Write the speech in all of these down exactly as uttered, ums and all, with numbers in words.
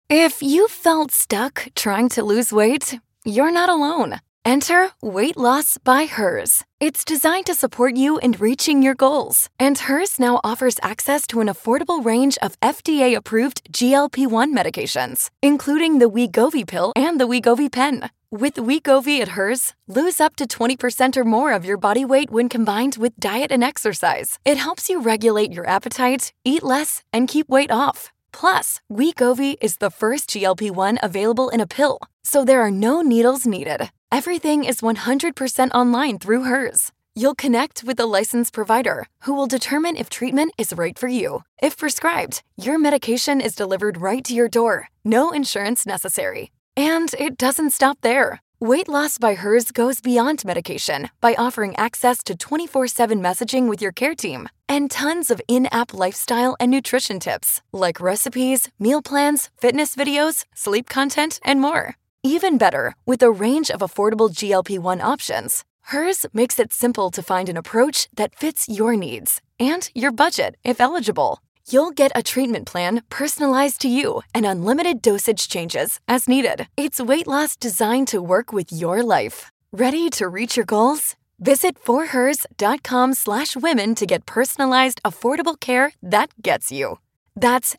If you felt stuck trying to lose weight, you're not alone. Enter Weight Loss by Hers. It's designed to support you in reaching your goals. And Hers now offers access to an affordable range of F D A-approved G L P one medications, including the Wegovy pill and the Wegovy pen. With Wegovy at Hers, lose up to twenty percent or more of your body weight when combined with diet and exercise. It helps you regulate your appetite, eat less, and keep weight off. Plus, Wegovy is the first G L P one available in a pill, so there are no needles needed. Everything is one hundred percent online through Hers. You'll connect with a licensed provider who will determine if treatment is right for you. If prescribed, your medication is delivered right to your door. No insurance necessary. And it doesn't stop there. Weight Loss by Hers goes beyond medication by offering access to twenty-four seven messaging with your care team and tons of in-app lifestyle and nutrition tips like recipes, meal plans, fitness videos, sleep content, and more. Even better, with a range of affordable G L P one options, Hers makes it simple to find an approach that fits your needs and your budget if eligible. You'll get a treatment plan personalized to you and unlimited dosage changes as needed. It's weight loss designed to work with your life. Ready to reach your goals? Visit forhers.com slash women to get personalized, affordable care that gets you. That's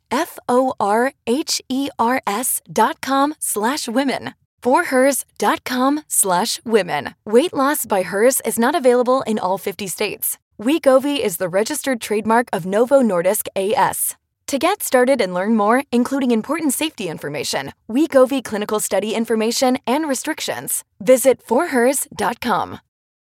F-O-R-H-E-R-S dot com slash women. forhers.com slash women. Weight Loss by Hers is not available in all fifty states. Wegovy is the registered trademark of Novo Nordisk A S. To get started and learn more, including important safety information, Wegovy clinical study information, and restrictions, visit forhers dot com.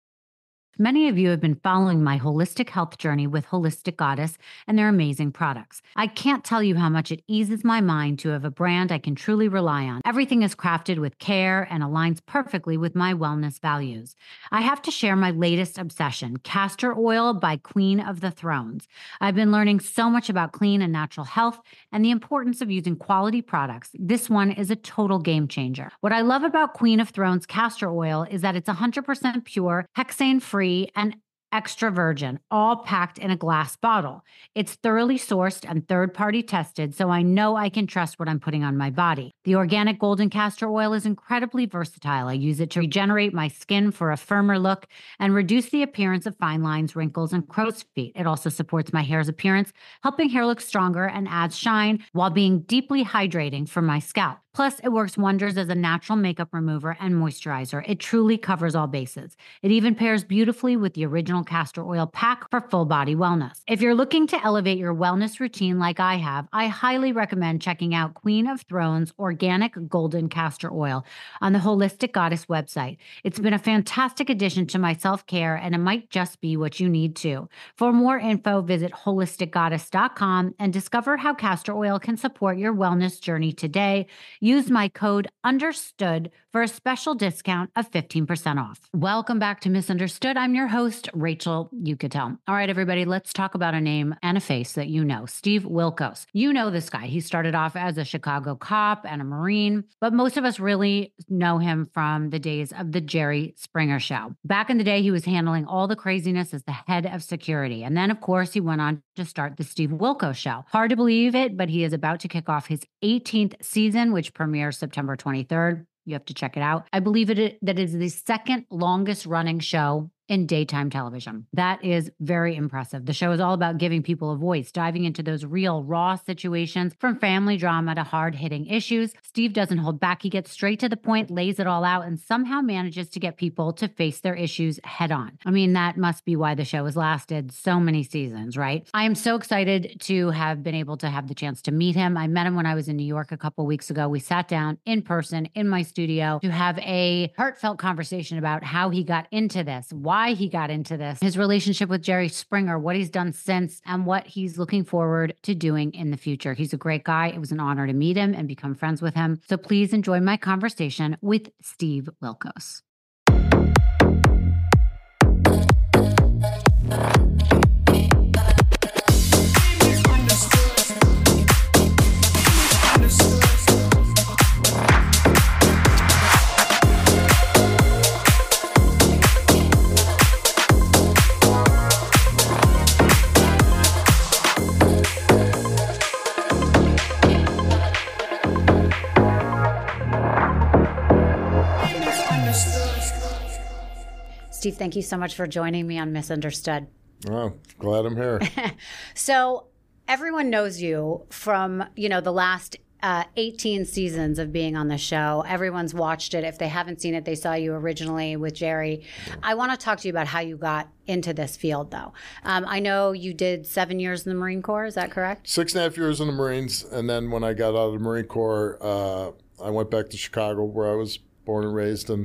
Many of you have been following my holistic health journey with Holistic Goddess and their amazing products. I can't tell you how much it eases my mind to have a brand I can truly rely on. Everything is crafted with care and aligns perfectly with my wellness values. I have to share my latest obsession, castor oil by Queen of the Thrones. I've been learning so much about clean and natural health and the importance of using quality products. This one is a total game changer. What I love about Queen of Thrones castor oil is that it's one hundred percent pure, hexane-free, and extra virgin, all packed in a glass bottle. It's thoroughly sourced and third-party tested, so I know I can trust what I'm putting on my body. The organic golden castor oil is incredibly versatile. I use it to regenerate my skin for a firmer look and reduce the appearance of fine lines, wrinkles, and crow's feet. It also supports my hair's appearance, helping hair look stronger and adds shine while being deeply hydrating for my scalp. Plus, it works wonders as a natural makeup remover and moisturizer. It truly covers all bases. It even pairs beautifully with the original castor oil pack for full body wellness. If you're looking to elevate your wellness routine like I have, I highly recommend checking out Queen of Thrones Organic Golden Castor Oil on the Holistic Goddess website. It's been a fantastic addition to my self-care, and it might just be what you need too. For more info, visit holistic goddess dot com and discover how castor oil can support your wellness journey today. Use my code UNDERSTOOD for a special discount of fifteen percent off. Welcome back to Misunderstood. I'm your host, Rachel Uchitel. All right, everybody, let's talk about a name and a face that you know, Steve Wilkos. You know this guy. He started off as a Chicago cop and a Marine, but most of us really know him from the days of the Jerry Springer Show. Back in the day, he was handling all the craziness as the head of security. And then, of course, he went on to start the Steve Wilkos Show. Hard to believe it, but he is about to kick off his eighteenth season, which premieres September twenty-third. You have to check it out. I believe it that is the second longest running show in daytime television. That is very impressive. The show is all about giving people a voice, diving into those real, raw situations from family drama to hard-hitting issues. Steve doesn't hold back. He gets straight to the point, lays it all out, and somehow manages to get people to face their issues head on. I mean, that must be why the show has lasted so many seasons, right? I am so excited to have been able to have the chance to meet him. I met him when I was in New York a couple weeks ago. We sat down in person in my studio to have a heartfelt conversation about how he got into this, why he got into this, his relationship with Jerry Springer, what he's done since, and what he's looking forward to doing in the future. He's a great guy. It was an honor to meet him and become friends with him. So please enjoy my conversation with Steve Wilkos. Steve, thank you so much for joining me on Misunderstood. Oh, glad I'm here. So everyone knows you from, you know, the last uh, eighteen seasons of being on the show. Everyone's watched it. If they haven't seen it, they saw you originally with Jerry. Yeah. I want to talk to you about how you got into this field, though. Um, I know you did seven years in the Marine Corps. Is that correct? Six and a half years in the Marines. And then when I got out of the Marine Corps, uh, I went back to Chicago, where I was born and raised. And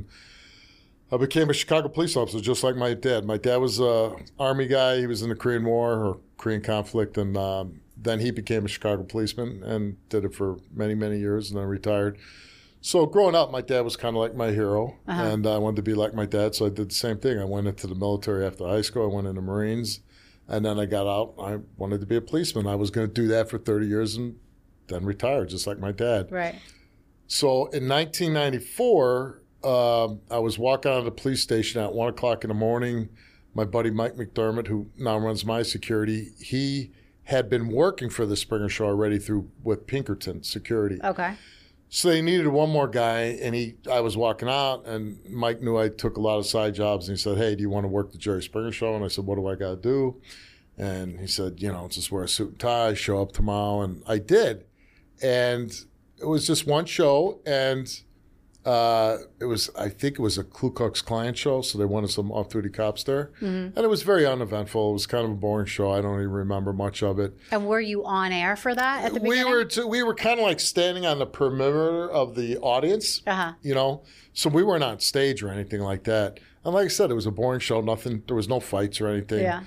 I became a Chicago police officer, just like my dad. My dad was an Army guy. He was in the Korean War or Korean conflict. And um, then he became a Chicago policeman and did it for many, many years and then retired. So growing up, my dad was kind of like my hero. Uh-huh. And I wanted to be like my dad, so I did the same thing. I went into the military after high school. I went into Marines. And then I got out. I wanted to be a policeman. I was going to do that for thirty years and then retire, just like my dad. Right. So in nineteen ninety-four, uh, I was walking out of the police station at one o'clock in the morning. My buddy Mike McDermott, who now runs my security, he had been working for the Springer Show already through with Pinkerton Security. Okay. So they needed one more guy, and he. I was walking out, and Mike knew I took a lot of side jobs, and he said, "Hey, do you want to work the Jerry Springer Show?" And I said, "What do I got to do?" And he said, "You know, just wear a suit and tie, show up tomorrow." And I did, and it was just one show, and uh, it was, I think it was a Ku Klux Klan show, so they wanted some off-duty cops there. Mm-hmm. And it was very uneventful. It was kind of a boring show. I don't even remember much of it. And were you on air for that at the we beginning? Were t- we were kind of like standing on the perimeter of the audience, uh-huh. you know? So we weren't on stage or anything like that. And like I said, it was a boring show. Nothing, there was no fights or anything. Yeah.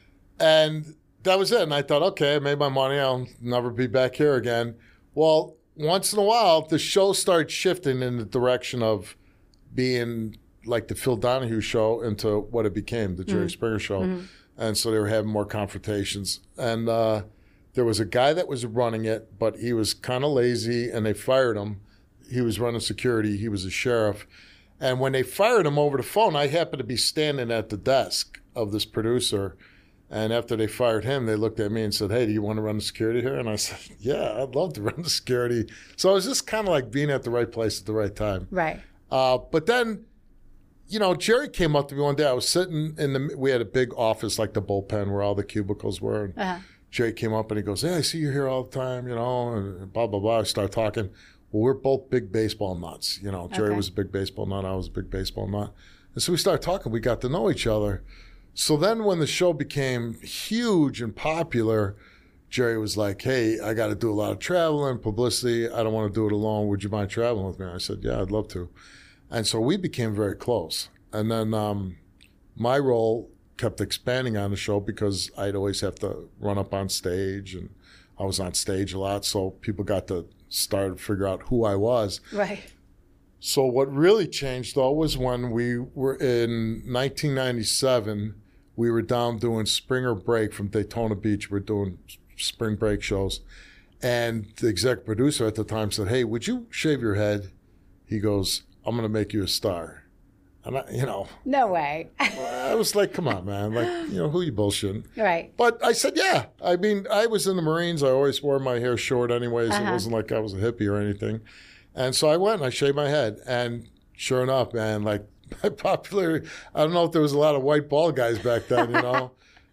And that was it. And I thought, okay, I made my money. I'll never be back here again. Well, once in a while, the show started shifting in the direction of being like the Phil Donahue show into what it became, the Jerry mm-hmm. Springer Show. Mm-hmm. And so they were having more confrontations. And uh, there was a guy that was running it, but he was kind of lazy, and they fired him. He was running security. He was a sheriff. And when they fired him over the phone, I happened to be standing at the desk of this producer. And after they fired him, they looked at me and said, "Hey, do you want to run the security here?" And I said, "Yeah, I'd love to run the security." So I was just kind of like being at the right place at the right time. Right. Uh, but then, you know, Jerry came up to me one day. I was sitting in the, we had a big office like the bullpen where all the cubicles were. And uh-huh. Jerry came up and he goes, "Hey, I see you here all the time, you know, and blah, blah, blah." I started talking. Well, we're both big baseball nuts. You know, Jerry okay. was a big baseball nut. I was a big baseball nut. And so we started talking. We got to know each other. So then when the show became huge and popular, Jerry was like, "Hey, I got to do a lot of traveling, publicity. I don't want to do it alone. Would you mind traveling with me?" I said, "Yeah, I'd love to." And so we became very close. And then um, my role kept expanding on the show because I'd always have to run up on stage, and I was on stage a lot. So people got to start to figure out who I was. Right. So what really changed, though, was when we were in nineteen ninety-seven, we were down doing Springer Break from Daytona Beach. We're doing spring break shows. And the exec producer at the time said, "Hey, would you shave your head?" He goes, "I'm going to make you a star." And I, you know. No way. I was like, come on, man. Like, you know, who you bullshitting? Right. But I said, yeah. I mean, I was in the Marines. I always wore my hair short anyways. Uh-huh. It wasn't like I was a hippie or anything. And so I went and I shaved my head. And sure enough, man, like my popularity, I don't know if there was a lot of white bald guys back then, you know.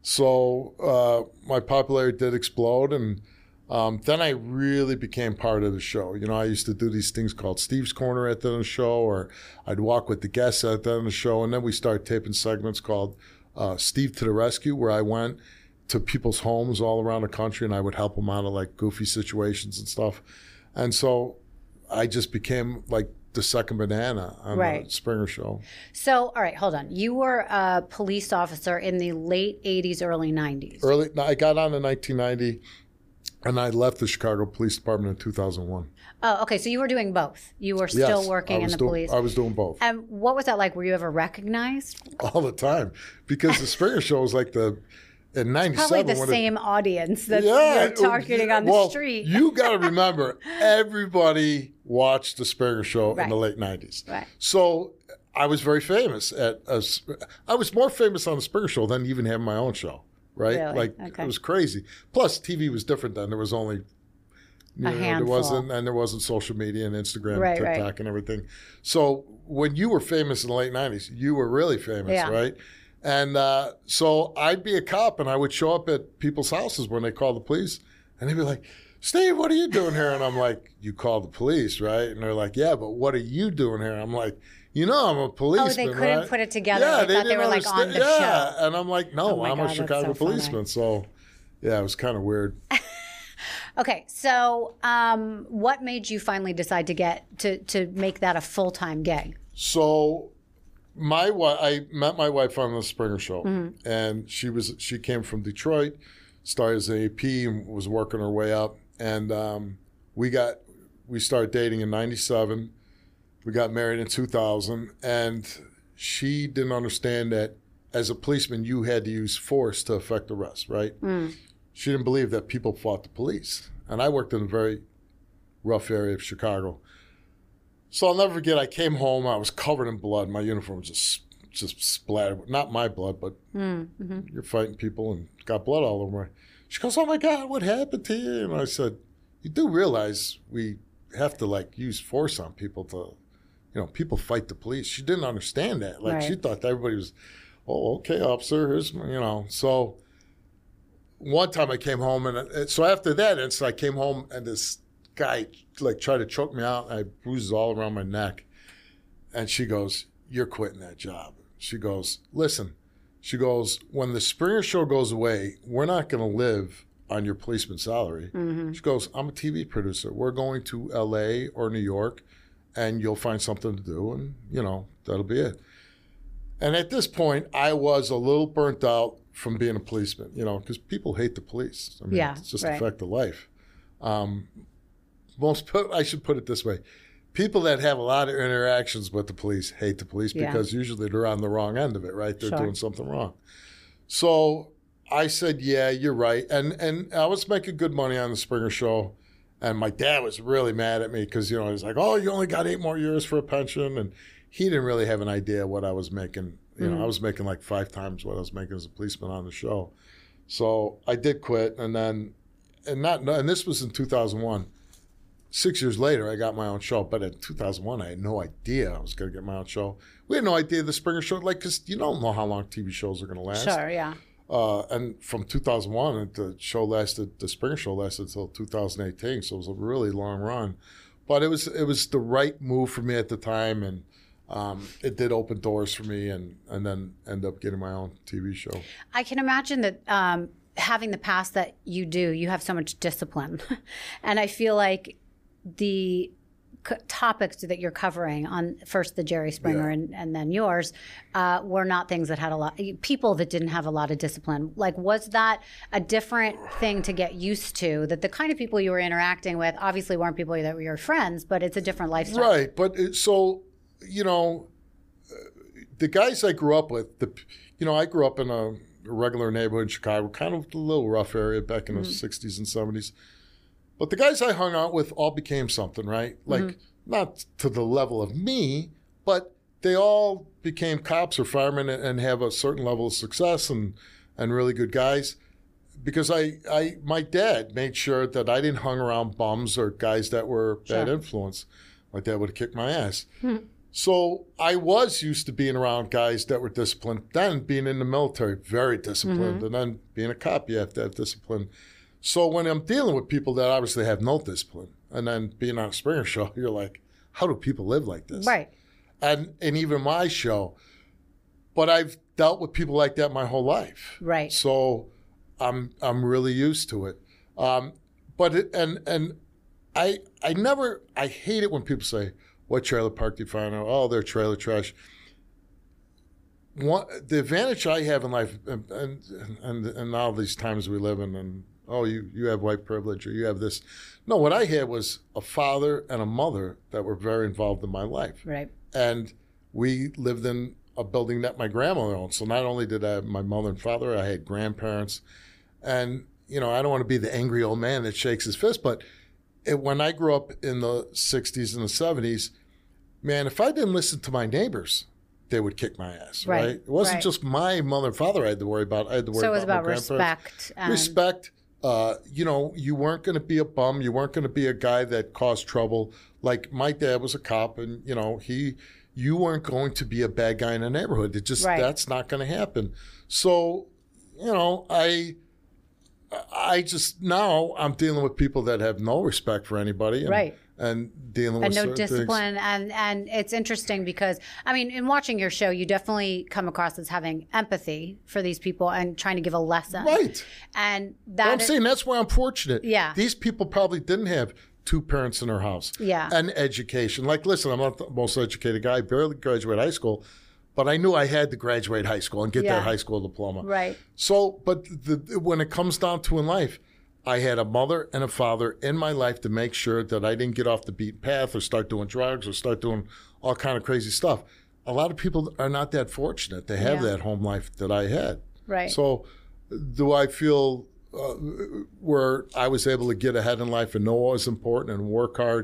So uh, my popularity did explode. And um, then I really became part of the show. You know, I used to do these things called Steve's Corner at the end of the show, or I'd walk with the guests at the end of the show. And then we started taping segments called uh, Steve to the Rescue, where I went to people's homes all around the country and I would help them out of like goofy situations and stuff. And so I just became like the second banana on right. the Springer Show. So, all right, hold on. You were a police officer in the late eighties, early nineties. Early, I got on in nineteen ninety, and I left the Chicago Police Department in two thousand one. Oh, okay. So you were doing both. You were still yes, working in the doing, police. I was doing both. And what was that like? Were you ever recognized? All the time. Because the Springer Show was like the... In ninety-seven, probably the same it, audience that yeah, you're targeting on the well, street. You got to remember, everybody watched the Springer Show right. in the late nineties. Right. So I was very famous at. A, I was more famous on the Springer Show than even having my own show. Right. Really? Like okay. It was crazy. Plus, T V was different then. There was only You a know, handful. There wasn't, and there wasn't social media and Instagram, right, TikTok, right. and everything. So when you were famous in the late nineties, you were really famous, yeah. right? And uh, so I'd be a cop, and I would show up at people's houses when they called the police, and they'd be like, Steve, what are you doing here? And I'm like, you called the police, right? And they're like, yeah, but what are you doing here? I'm like, you know, I'm a policeman. Oh, they couldn't right? put it together. Yeah, they, they thought they were like on the yeah. show. And I'm like, no, oh I'm God, a Chicago so policeman. So, yeah, it was kind of weird. Okay, so um, what made you finally decide to get to to make that a full time gig? So, my wife, I met my wife on the Springer Show, mm-hmm. and she was she came from Detroit, started as an A P, and was working her way up, and um, we got we started dating in ninety-seven. We got married in two thousand, and she didn't understand that as a policeman you had to use force to affect arrest, right? Mm. She didn't believe that people fought the police. And I worked in a very rough area of Chicago. So I'll never forget, I came home, I was covered in blood. My uniform was just, just splattered. Not my blood, but mm-hmm. you're fighting people and got blood all over me. She goes, oh my God, what happened to you? And I said, you do realize we have to like use force on people to, you know, people fight the police. She didn't understand that. Like right. She thought that everybody was, oh, okay, officer, here's, you know. So one time I came home, and so after that incident, I came home, and this guy like tried to choke me out. And I had bruises all around my neck. And she goes, you're quitting that job. She goes, listen, she goes, when the Springer Show goes away, we're not going to live on your policeman's salary. Mm-hmm. She goes, I'm a T V producer. We're going to L A or New York, and you'll find something to do, and, you know, that'll be it. And at this point, I was a little burnt out from being a policeman, you know, because people hate the police. I mean, yeah, it's just right. a fact of life. Um, most, I should put it this way. People that have a lot of interactions with the police hate the police yeah. because usually they're on the wrong end of it, right? They're sure. doing something wrong. So I said, yeah, you're right. And and I was making good money on the Springer Show. And my dad was really mad at me because, you know, he was like, oh, you only got eight more years for a pension. And he didn't really have an idea what I was making. You know, mm. I was making like five times what I was making as a policeman on the show. So I did quit. And then, and not, and this was in two thousand one. Six years later, I got my own show. But in two thousand one, I had no idea I was going to get my own show. We had no idea the Springer Show, like, because you don't know how long T V shows are going to last. Sure, yeah. Uh, and from two thousand one, the show lasted, the Springer Show lasted until two thousand eighteen. So it was a really long run. But it was it was the right move for me at the time. And um, it did open doors for me, and, and then end up getting my own T V show. I can imagine that um, having the past that you do, you have so much discipline. And I feel like the c- topics that you're covering on first the Jerry Springer yeah. and, and then yours uh, were not things that had a lot, people that didn't have a lot of discipline. Like, was that a different thing to get used to, that the kind of people you were interacting with obviously weren't people that were your friends, but it's a different lifestyle? Right. But it, so, you know, the guys I grew up with, the, you know, I grew up in a regular neighborhood in Chicago, kind of a little rough area back in mm-hmm. the sixties and seventies. But the guys I hung out with all became something, right? Like, mm-hmm. not to the level of me, but they all became cops or firemen and have a certain level of success and, and really good guys. Because I, I, my dad made sure that I didn't hang around bums or guys that were bad sure. influence. My dad would have kicked my ass. Mm-hmm. So I was used to being around guys that were disciplined. Then being in the military, very disciplined. Mm-hmm. And then being a cop, you have to have discipline. So when I'm dealing with people that obviously have no discipline, and then being on a Springer Show, you're like, how do people live like this? Right. And and even my show. But I've dealt with people like that my whole life. Right. So I'm I'm really used to it. Um, but it, and and I I never I hate it when people say, what trailer park do you find out? Oh, they're trailer trash. One, the advantage I have in life, and and and, and all these times we live in, and oh, you, you have white privilege, or you have this. No, what I had was a father and a mother that were very involved in my life. Right. And we lived in a building that my grandmother owned. So not only did I have my mother and father, I had grandparents. And, you know, I don't want to be the angry old man that shakes his fist, but it, when I grew up in the sixties and the seventies, man, if I didn't listen to my neighbors, they would kick my ass, right? right? It wasn't right. just my mother and father I had to worry about. I had to worry about So it was about, about respect. And... Respect. Uh, you know, you weren't going to be a bum. You weren't going to be a guy that caused trouble. Like my dad was a cop, and you know, he, you weren't going to be a bad guy in a neighborhood. It just, right. that's not going to happen. So, you know, I, I just, now I'm dealing with people that have no respect for anybody. And, right. And dealing and with no discipline. things. And, and it's interesting because, I mean, in watching your show, you definitely come across as having empathy for these people and trying to give a lesson. Right. And that But I'm is, saying that's why I'm fortunate. Yeah. These people probably didn't have two parents in their house. Yeah. And education. Like, listen, I'm not the most educated guy. I barely graduated high school. But I knew I had to graduate high school and get Yeah. that high school diploma. Right. So, but the, when it comes down to in life, I had a mother and a father in my life to make sure that I didn't get off the beaten path or start doing drugs or start doing all kind of crazy stuff. A lot of people are not that fortunate to have Yeah. that home life that I had. Right. So do I feel uh, where I was able to get ahead in life and know what was important and work hard?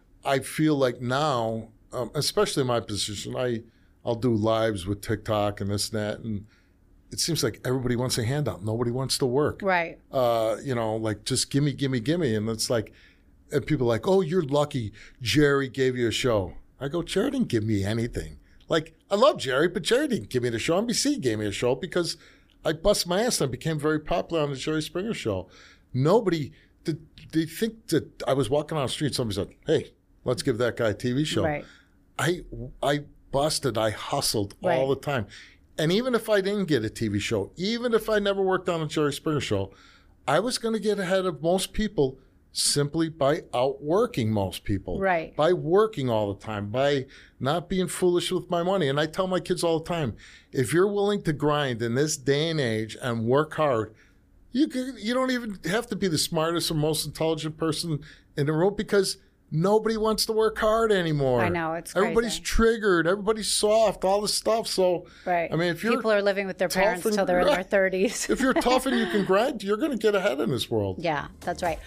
I feel like now, um, especially in my position, I, I'll do lives with TikTok and this and that, and it seems like everybody wants a handout. Nobody wants to work. Right. Uh, you know, like just gimme, gimme, gimme. And it's like, and people are like, oh, you're lucky Jerry gave you a show. I go, Jerry didn't give me anything. Like, I love Jerry, but Jerry didn't give me the show. N B C gave me a show because I bust my ass and I became very popular on the Jerry Springer Show. Nobody, did they think that I was walking on the street, somebody said, hey, let's give that guy a T V show. Right. I, I busted, I hustled Right. all the time. And even if I didn't get a T V show, even if I never worked on a Jerry Springer Show, I was going to get ahead of most people simply by outworking most people. Right. By working all the time, by not being foolish with my money. And I tell my kids all the time, if you're willing to grind in this day and age and work hard, you can, you don't even have to be the smartest or most intelligent person in the room because nobody wants to work hard anymore. I know, it's crazy. Everybody's triggered. Everybody's soft. All this stuff. So, Right. I mean, if you're people are living with their tough parents and- until they're in their thirties. if you're tough and you can grind, you're going to get ahead in this world. Yeah, that's right.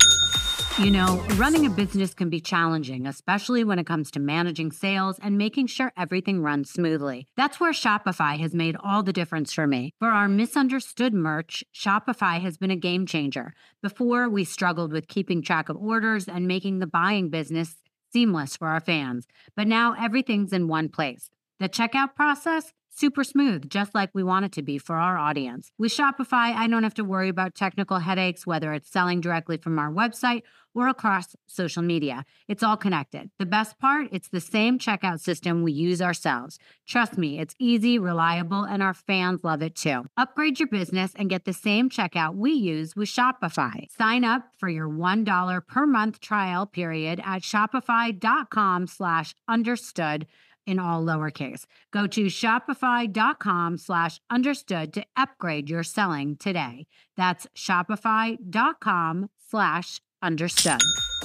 You know, running a business can be challenging, especially when it comes to managing sales and making sure everything runs smoothly. That's where Shopify has made all the difference for me. For our misunderstood merch, Shopify has been a game changer. Before, we struggled with keeping track of orders and making the buying business seamless for our fans. But now everything's in one place. The checkout process? Super smooth, just like we want it to be for our audience. With Shopify, I don't have to worry about technical headaches, whether it's selling directly from our website or across social media. It's all connected. The best part, it's the same checkout system we use ourselves. Trust me, it's easy, reliable, and our fans love it too. Upgrade your business and get the same checkout we use with Shopify. Sign up for your one dollar per month trial period at shopify.com slash understood in all lowercase. Go to shopify.com slash understood to upgrade your selling today. That's shopify.com slash understood.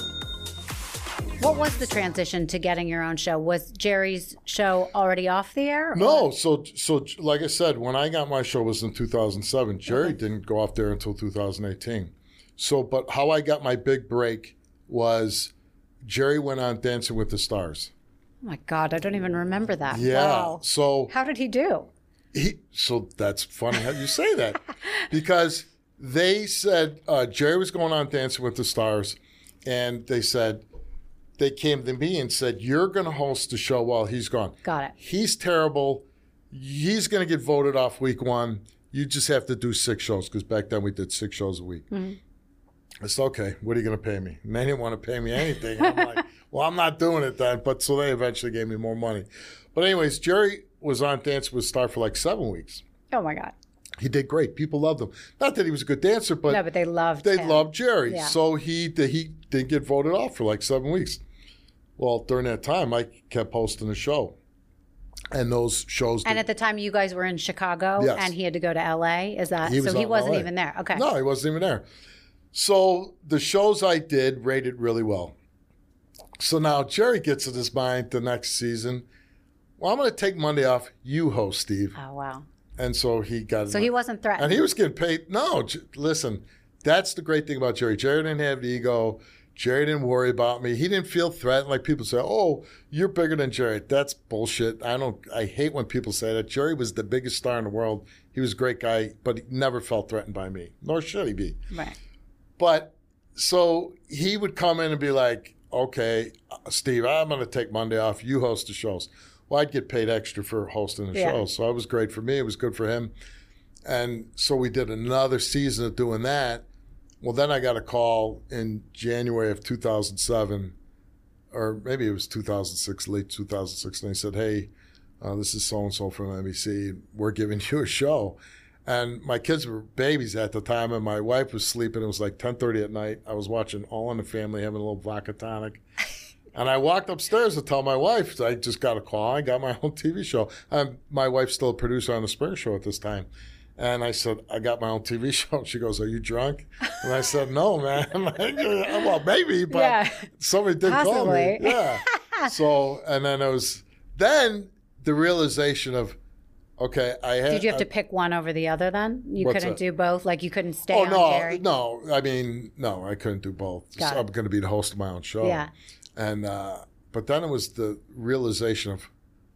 What was the transition to getting your own show? Was Jerry's show already off the air? or- No, so so like I said, when I got my show was in two thousand seven. Jerry didn't go off there until two thousand eighteen. So, but how I got my big break was Jerry went on Dancing with the Stars. Oh my God, I don't even remember that. Yeah. Wow. So How did he do? he, so that's funny how you say that because they said uh, Jerry was going on Dancing with the Stars, and they said they came to me and said, "You're going to host the show while he's gone. Got it. He's terrible. He's going to get voted off week one. You just have to do six shows because back then we did six shows a week." Mm-hmm. I said, "Okay, what are you going to pay me?" And they didn't want to pay me anything. I'm like, "Well, I'm not doing it then." But so they eventually gave me more money. But anyways, Jerry was on Dancing with the Stars for like seven weeks. Oh my God. He did great. People loved him. Not that he was a good dancer, but No, but they loved they him. loved Jerry. Yeah. So he he didn't get voted off for like seven weeks. Well, during that time, I kept hosting the show. And those shows... And did- at the time, you guys were in Chicago, Yes. and he had to go to L A. Is that He was so? He out in wasn't L A. even there. Okay. No, he wasn't even there. So the shows I did rated really well. So now Jerry gets in his mind the next season, well, I'm going to take Monday off. You host, Steve. Oh wow. And so he got... So he wasn't threatened. And he was getting paid. No, J- listen, that's the great thing about Jerry. Jerry didn't have the ego. Jerry didn't worry about me. He didn't feel threatened. Like people say, "Oh, you're bigger than Jerry." That's bullshit. I don't. I hate when people say that. Jerry was the biggest star in the world. He was a great guy, but he never felt threatened by me, nor should he be. Right. but so he would come in and be like, okay, Steve, I'm going to take Monday off. You host the shows. Well, I'd get paid extra for hosting the yeah. shows. So it was great for me. It was good for him. And so we did another season of doing that. Well, then I got a call in January of two thousand seven, or maybe it was two thousand six, late two thousand six, and they said, hey, uh, this is so-and-so from N B C. We're giving you a show. And my kids were babies at the time, and my wife was sleeping. It was like ten thirty at night. I was watching All in the Family, having a little vodka tonic. And I walked upstairs to tell my wife, I just got a call. I got my own T V show. Um, my wife's still a producer on The Springer Show at this time. And I said, I got my own T V show. And she goes, are you drunk? And I said, no, man. Like, well, maybe, but yeah. somebody did Possibly. call me. Yeah. So, and then it was, then the realization of, okay, I had. Did you have I, to pick one over the other then? You couldn't that? do both? Like you couldn't stay oh, on no, Jerry? No, I mean, no, I couldn't do both. So I'm going to be the host of my own show. Yeah. And, uh, but then it was the realization of,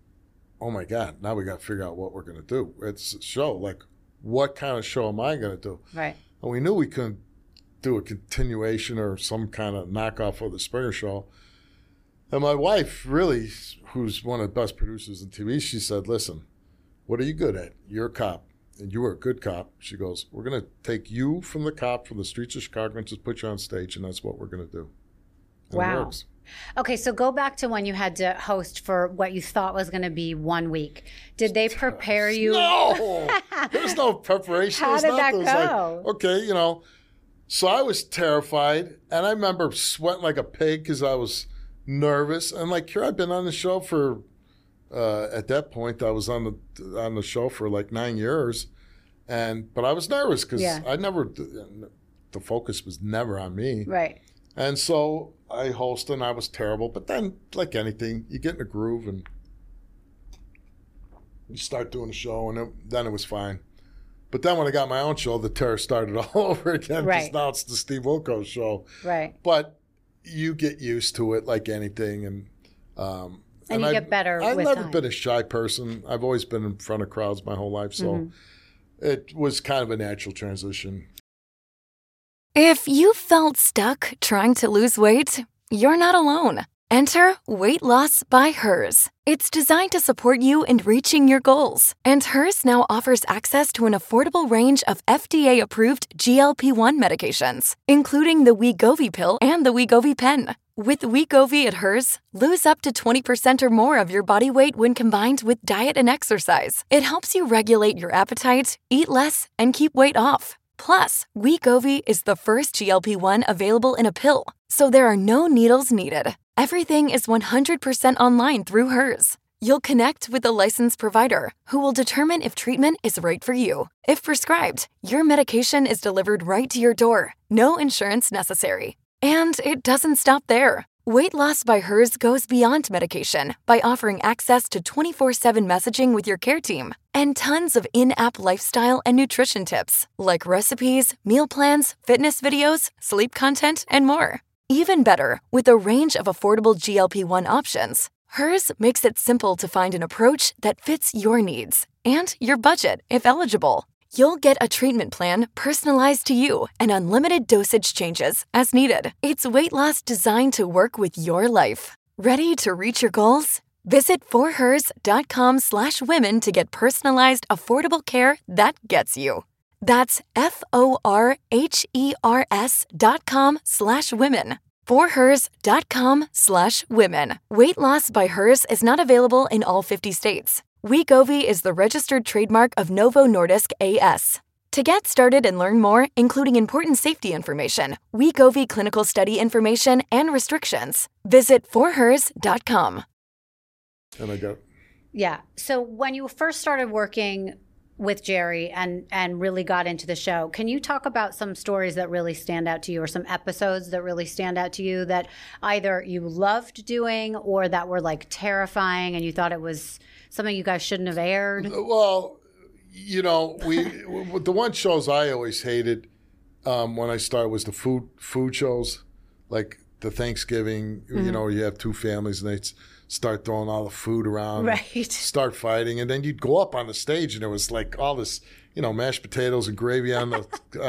oh my God, now we got to figure out what we're going to do. It's a show. Like, what kind of show am I going to do? Right. And we knew we couldn't do a continuation or some kind of knockoff of the Springer Show. And my wife, really, who's one of the best producers in T V, she said, listen, what are you good at? You're a cop, and you were a good cop. She goes, we're going to take you from the cop, from the streets of Chicago, and just put you on stage, and that's what we're going to do. And wow. It works. Okay, so go back to when you had to host for what you thought was going to be one week. Did they prepare you? No, there was no preparation. How did that go? Like, okay, you know. So I was terrified, and I remember sweating like a pig because I was nervous. And like, here I've been on the show for. Uh, at that point, I was on the on the show for like nine years, and but I was nervous because yeah. I never. The focus was never on me. Right. And so I hosted, and I was terrible. But then, like anything, you get in a groove and you start doing a show, and it, then it was fine. But then when I got my own show, the terror started all over again. Right. Because now it's the Steve Wilkos show. Right. But you get used to it like anything. And um, and, and you I, get better I've with never time. been a shy person. I've always been in front of crowds my whole life. So mm-hmm. it was kind of a natural transition. If you felt stuck trying to lose weight, you're not alone. Enter Weight Loss by Hers. It's designed to support you in reaching your goals. And Hers now offers access to an affordable range of F D A-approved G L P one medications, including the Wegovy pill and the Wegovy pen. With Wegovy at Hers, lose up to twenty percent or more of your body weight when combined with diet and exercise. It helps you regulate your appetite, eat less, and keep weight off. Plus, Wegovy is the first G L P one available in a pill, so there are no needles needed. Everything is one hundred percent online through Hers. You'll connect with a licensed provider who will determine if treatment is right for you. If prescribed, your medication is delivered right to your door. No insurance necessary. And it doesn't stop there. Weight Loss by Hers goes beyond medication by offering access to twenty-four seven messaging with your care team and tons of in-app lifestyle and nutrition tips like recipes, meal plans, fitness videos, sleep content, and more. Even better, with a range of affordable G L P one options, Hers makes it simple to find an approach that fits your needs and your budget if eligible. You'll get a treatment plan personalized to you and unlimited dosage changes as needed. It's weight loss designed to work with your life. Ready to reach your goals? Visit forhers.com slash women to get personalized, affordable care that gets you. That's F-O-R-H-E-R-S dot com slash women. forhers.com slash women. Weight Loss by Hers is not available in all fifty states. Wegovy is the registered trademark of Novo Nordisk A S. To get started and learn more, including important safety information, Wegovy clinical study information, and restrictions, visit forhers dot com. And I got... Yeah. So when you first started working with Jerry and, and really got into the show, can you talk about some stories that really stand out to you or some episodes that really stand out to you that either you loved doing or that were like terrifying and you thought it was something you guys shouldn't have aired? Well, you know, we the one shows I always hated um, when I started was the food food shows, like the Thanksgiving. Mm-hmm. You know, you have two families and they start throwing all the food around, right? Start fighting, and then you'd go up on the stage and there was like all this, you know, mashed potatoes and gravy on the. Uh,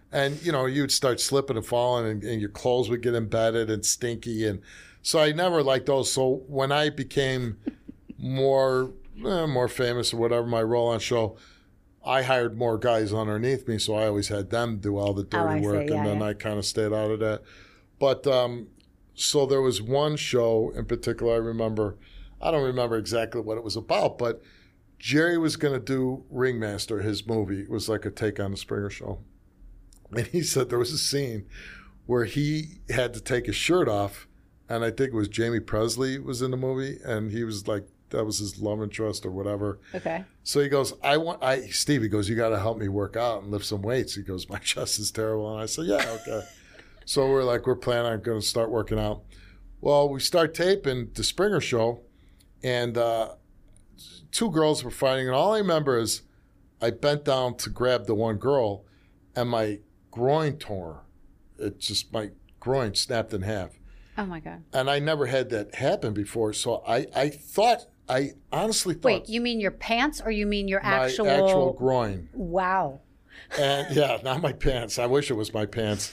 And, you know, you'd start slipping and falling and, and your clothes would get embedded and stinky. And so I never liked those. So when I became more eh, more famous or whatever, my role on show, I hired more guys underneath me. So I always had them do all the dirty oh, work. See, yeah, and then yeah. I kind of stayed out of that. But um, so there was one show in particular I remember. I don't remember exactly what it was about, but Jerry was going to do Ringmaster, his movie. It was like a take on the Springer Show. And he said there was a scene where he had to take his shirt off, and I think it was Jamie Presley was in the movie, and he was like, that was his love interest or whatever. Okay. So he goes, I want, I, Steve, he goes, you got to help me work out and lift some weights. He goes, my chest is terrible. And I said, yeah, okay. So we're like, we're planning on going to start working out. Well, we start taping the Springer Show, and uh, two girls were fighting, and all I remember is I bent down to grab the one girl, and my groin tore. It just, my groin snapped in half. Oh, my God. And I never had that happen before, so I, I thought, I honestly thought. Wait, you mean your pants or you mean your actual? My actual groin. Wow. And yeah, not my pants. I wish it was my pants.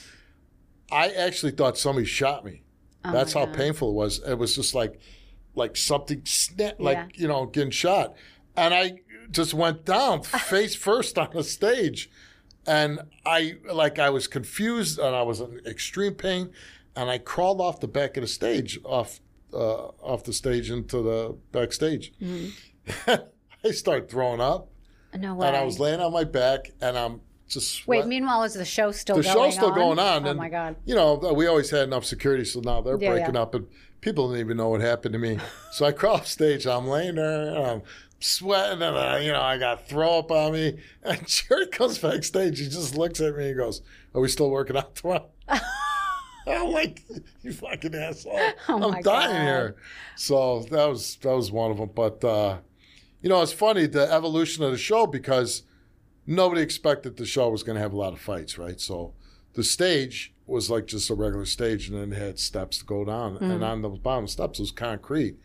I actually thought somebody shot me. Oh That's how God. painful it was. It was just like, like something snap, like, Yeah. you know, getting shot. And I just went down face first on the stage. And I, like, I was confused and I was in extreme pain. And I crawled off the back of the stage, off uh, off the stage into the backstage. Mm-hmm. I started throwing up. No way. And I was laying on my back and I'm just Wait, sweat- meanwhile, is the show still the going on? show's still going on. Oh, and, my God. You know, we always had enough security, so now they're Yeah, breaking yeah. up, and people didn't even know what happened to me. So I crawl off stage, I'm laying there, and I'm sweating, and uh, you know, I got throw up on me. And Jerry comes backstage, he just looks at me and goes, "Are we still working out tomorrow?" I'm like, "You fucking asshole! Oh, I'm my dying God. here." So that was that was one of them. But uh, you know, it's funny the evolution of the show because nobody expected the show was going to have a lot of fights, right? So the stage was like just a regular stage, and then it had steps to go down, Mm-hmm. and on the bottom steps was concrete.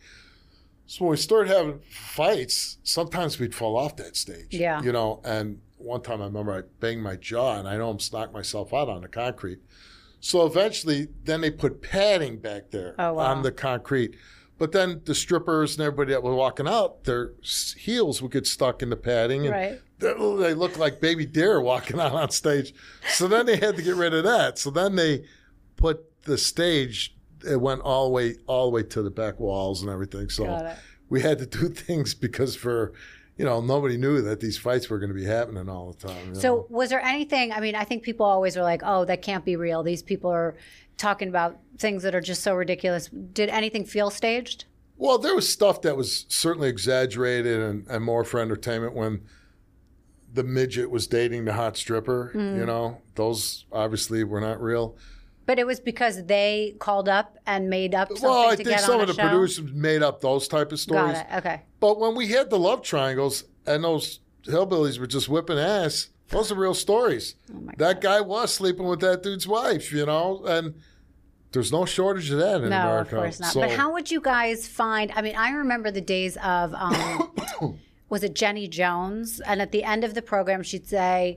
So when we started having fights, sometimes we'd fall off that stage. Yeah. You know, and one time I remember I banged my jaw, and I almost knocked myself out on the concrete. So eventually, then they put padding back there Oh, wow. on the concrete. But then the strippers and everybody that was walking out, their s- heels would get stuck in the padding. And Right. they, they looked like baby deer walking out on stage. So then they had to get rid of that. So then they put the stage, it went all the way, all the way to the back walls and everything. So Got it. we had to do things because for, you know, nobody knew that these fights were going to be happening all the time. you So know? was there anything, I mean, I think people always are like, oh, that can't be real. These people are talking about things that are just so ridiculous. Did anything feel staged? Well, there was stuff that was certainly exaggerated and, and more for entertainment when the midget was dating the hot stripper, Mm. you know. Those obviously were not real. But it was because they called up and made up something Well, I to think get some on of a the show? producers made up those type of stories. Got it. Okay. But when we had the love triangles and those hillbillies were just whipping ass, those are real stories. Oh my That guy was sleeping with that dude's wife, you know, and there's no shortage of that in No, America. of course not. So, But how would you guys find? I mean, I remember the days of, um, was it Jenny Jones? And at the end of the program, she'd say,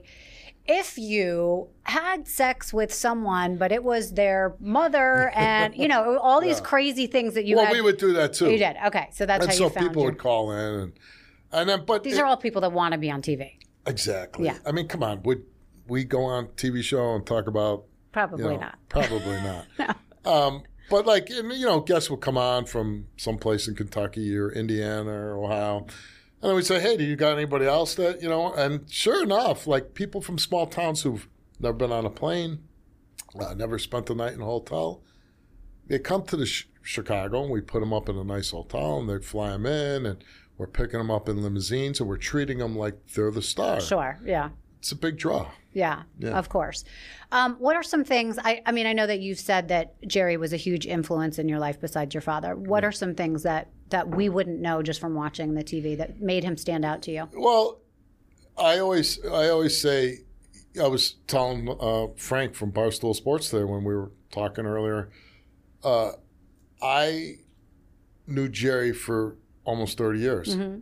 if you had sex with someone, but it was their mother, and you know, all these Yeah. crazy things that you well, had. we would do that too. You did. Okay, so that's and how so you found people your- would call in, and and then but These it- are all people that want to be on T V. exactly. Yeah. I mean, come on, would we go on T V show and talk about? Probably You know, not. Probably not. um, but like and, you know, guests would come on from someplace in Kentucky or Indiana or Ohio. And then we'd say, hey, do you got anybody else that, you know? And sure enough, like people from small towns who've never been on a plane, uh, never spent the night in a hotel, they come to the sh- Chicago and we put them up in a nice hotel and they fly them in and we're picking them up in limousines and we're treating them like they're the star. Sure. Yeah. It's a big draw. Yeah, Yeah. of course. Um, what are some things? I, I mean, I know that you've said that Jerry was a huge influence in your life besides your father. What are some things that, that we wouldn't know just from watching the T V that made him stand out to you? Well, I always I always say, I was telling uh, Frank from Barstool Sports today when we were talking earlier, uh, I knew Jerry for almost thirty years. Mm-hmm.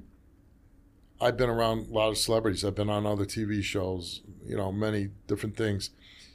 I've been around a lot of celebrities. I've been on other T V shows, you know, many different things.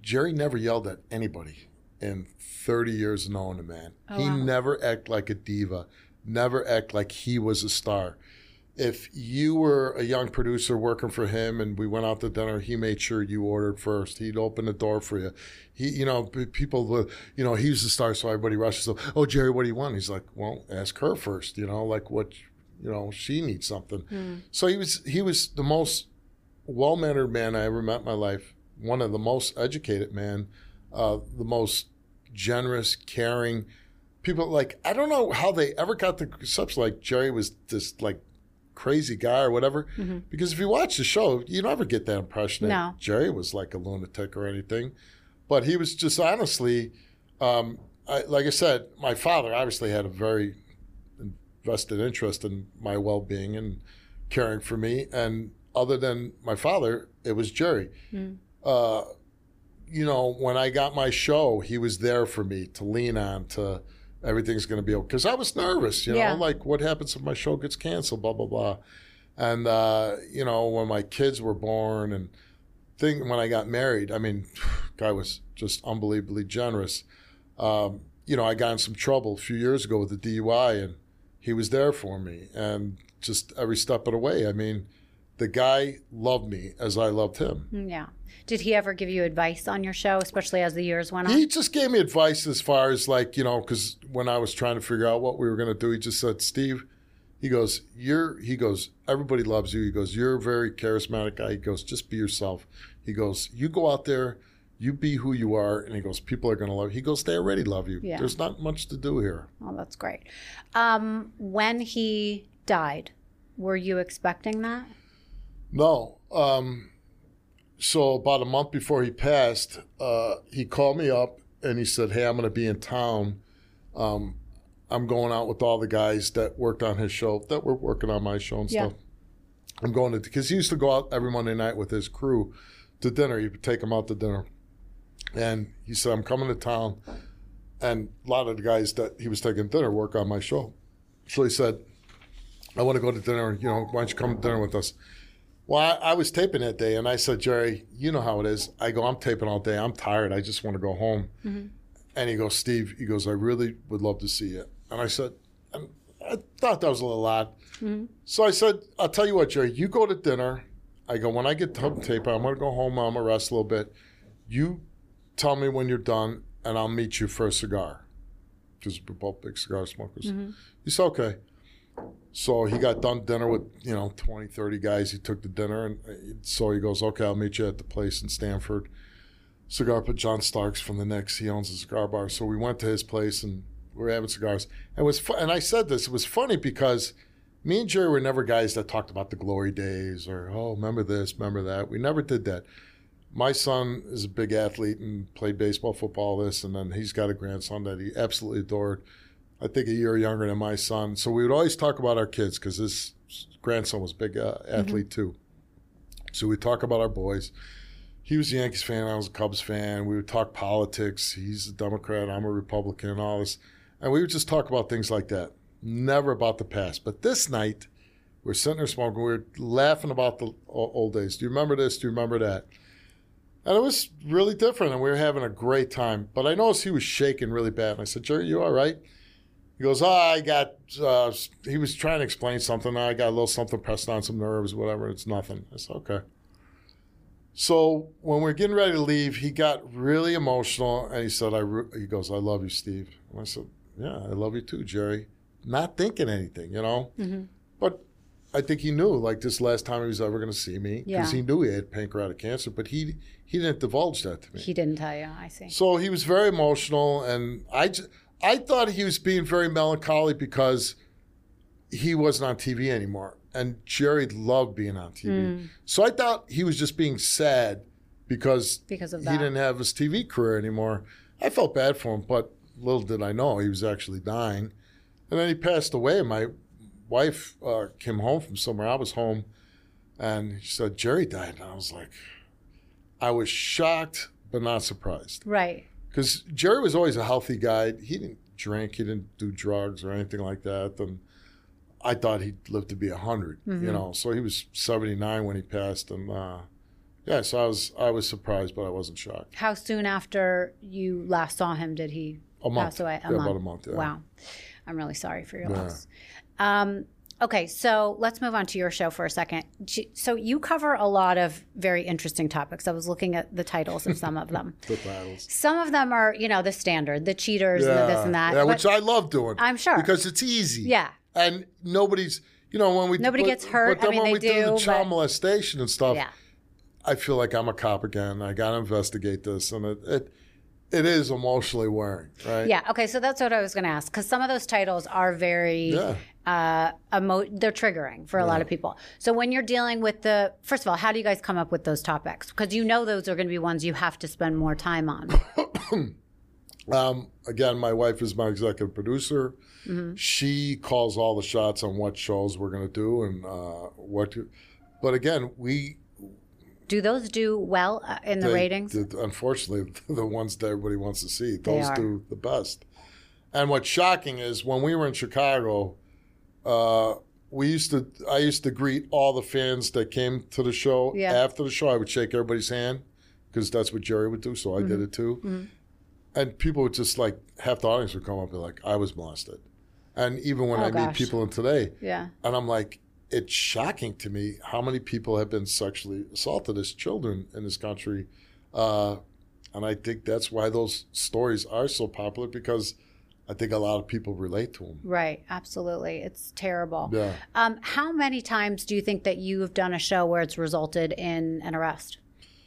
Jerry never yelled at anybody in thirty years of knowing the man. Oh, he wow. never acted like a diva, never act like he was a star. If you were a young producer working for him and we went out to dinner, he made sure you ordered first. He'd open the door for you. He, you know, people, you know, he's the star, so everybody rushes up. Oh, Jerry, what do you want? He's like, well, ask her first, you know, like what, you know, she needs something. Mm. So he was, he was the most well-mannered man I ever met in my life. One of the most educated man, uh, the most generous, caring people. Like, I don't know how they ever got the conception like Jerry was this like crazy guy or whatever. Mm-hmm. Because if you watch the show, you never get that impression no. that Jerry was like a lunatic or anything. But he was just honestly, um, I, like I said, my father obviously had a very vested interest in my well-being and caring for me. And other than my father, it was Jerry. Mm. Uh, you know, when I got my show, he was there for me to lean on, to everything's going to be okay. Because I was nervous, you know, yeah. like what happens if my show gets canceled, blah, blah, blah. And, uh, you know, when my kids were born and thing, when I got married, I mean, guy was just unbelievably generous. Um, you know, I got in some trouble a few years ago with the D U I, and he was there for me. And just every step of the way, I mean, the guy loved me as I loved him. Yeah. Did he ever give you advice on your show, especially as the years went on? He just gave me advice as far as like, you know, because when I was trying to figure out what we were going to do, he just said, Steve, he goes, you're, he goes, everybody loves you. He goes, you're a very charismatic guy. He goes, just be yourself. He goes, you go out there, you be who you are. And he goes, people are going to love you. He goes, they already love you. Yeah. There's not much to do here. Oh, that's great. Um, when he died, were you expecting that? No. Um, so about a month before he passed, uh, he called me up and he said, hey, I'm going to be in town. Um, I'm going out with all the guys that worked on his show, that were working on my show and yeah. stuff. I'm going to, because he used to go out every Monday night with his crew to dinner. He would take them out to dinner. And he said, I'm coming to town. And a lot of the guys that he was taking dinner work on my show. So he said, I want to go to dinner. You know, why don't you come to dinner with us? Well, I, I was taping that day, and I said, Jerry, you know how it is. I go, I'm taping all day. I'm tired. I just want to go home. Mm-hmm. And he goes, Steve, he goes, I really would love to see you. And I said, and I thought that was a little odd. Mm-hmm. So I said, I'll tell you what, Jerry, you go to dinner. I go, when I get done taping, I'm going to go home. I'm going to rest a little bit. You tell me when you're done, and I'll meet you for a cigar. Because we're both big cigar smokers. Mm-hmm. He said, okay. So he got done dinner with, you know, twenty, thirty guys. He took the dinner. And so he goes, okay, I'll meet you at the place in Stanford. Cigar put John Starks from the Knicks. He owns a cigar bar. So we went to his place, and we were having cigars. And, it was fu- and I said this. It was funny because me and Jerry were never guys that talked about the glory days or, oh, remember this, remember that. We never did that. My son is a big athlete and played baseball, football, this, and then he's got a grandson that he absolutely adored. I think a year younger than my son. So we would always talk about our kids because his grandson was a big uh, athlete mm-hmm. too. So we'd talk about our boys. He was a Yankees fan. I was a Cubs fan. We would talk politics. He's a Democrat. I'm a Republican, all this. And we would just talk about things like that. Never about the past. But this night, we're sitting there smoking. We were laughing about the old days. Do you remember this? Do you remember that? And it was really different, and we were having a great time. But I noticed he was shaking really bad. And I said, Jerry, you all right? He goes, oh, I got, uh, he was trying to explain something. I got a little something pressed on some nerves, whatever. It's nothing. I said, okay. So when we we're getting ready to leave, he got really emotional, and he said, I re-, he goes, I love you, Steve. And I said, yeah, I love you too, Jerry. Not thinking anything, you know. Mm-hmm. But I think he knew, like, this last time he was ever going to see me, because yeah. he knew he had pancreatic cancer, but he he didn't divulge that to me. He didn't tell you, I see. So he was very emotional, and I just... I thought he was being very melancholy because he wasn't on T V anymore. And Jerry loved being on T V. Mm. So I thought he was just being sad because, because of he that. didn't have his T V career anymore. I felt bad for him, but little did I know he was actually dying. And then he passed away. My wife uh, came home from somewhere. I was home, and she said, Jerry died. And I was like, I was shocked but not surprised. Right. Because Jerry was always a healthy guy. He didn't drink. He didn't do drugs or anything like that. And I thought he'd live to be one hundred, mm-hmm. you know. So he was seventy-nine when he passed. And uh, Yeah, so I was I was surprised, but I wasn't shocked. How soon after you last saw him did he a month. pass away? A yeah, month. About a month, yeah. Wow. I'm really sorry for your Yeah. loss. Um, okay, so let's move on to your show for a second. So you cover a lot of very interesting topics. I was looking at the titles of some of them. The battles. Some of them are, you know, the standard, the cheaters Yeah, and the this and that. yeah, but which I love doing. I'm sure. Because it's easy. Yeah. And nobody's, you know, when we Nobody but, gets hurt. But then I mean, when they we do, do, the child but- molestation and stuff, Yeah. I feel like I'm a cop again. I got to investigate this, and it, it it is emotionally wearing, right? Yeah. Okay. So that's what I was going to ask, because some of those titles are very, Yeah. uh, emo- they're triggering for a lot of people. So when you're dealing with the, first of all, how do you guys come up with those topics? Because you know those are going to be ones you have to spend more time on. Um, again, my wife is my executive producer. Mm-hmm. She calls all the shots on what shows we're going to do and uh, what. To, but again, we Do those do well uh, in the they- ratings? the- unfortunately, the ones that everybody wants to see, They those are. do the best. And what's shocking is when we were in Chicago, uh, we used to. I used to greet all the fans that came to the show. Yeah. After the show, I would shake everybody's hand because that's what Jerry would do. So I Mm-hmm. did it too. And people would just like half the audience would come up and be like, "I was molested," and even when Oh, I meet gosh. people in today, Yeah. and I'm like, it's shocking to me how many people have been sexually assaulted as children in this country. Uh, and I think that's why those stories are so popular, because I think a lot of people relate to them. Right. Absolutely. It's terrible. Yeah. Um, how many times do you think that you have done a show where it's resulted in an arrest?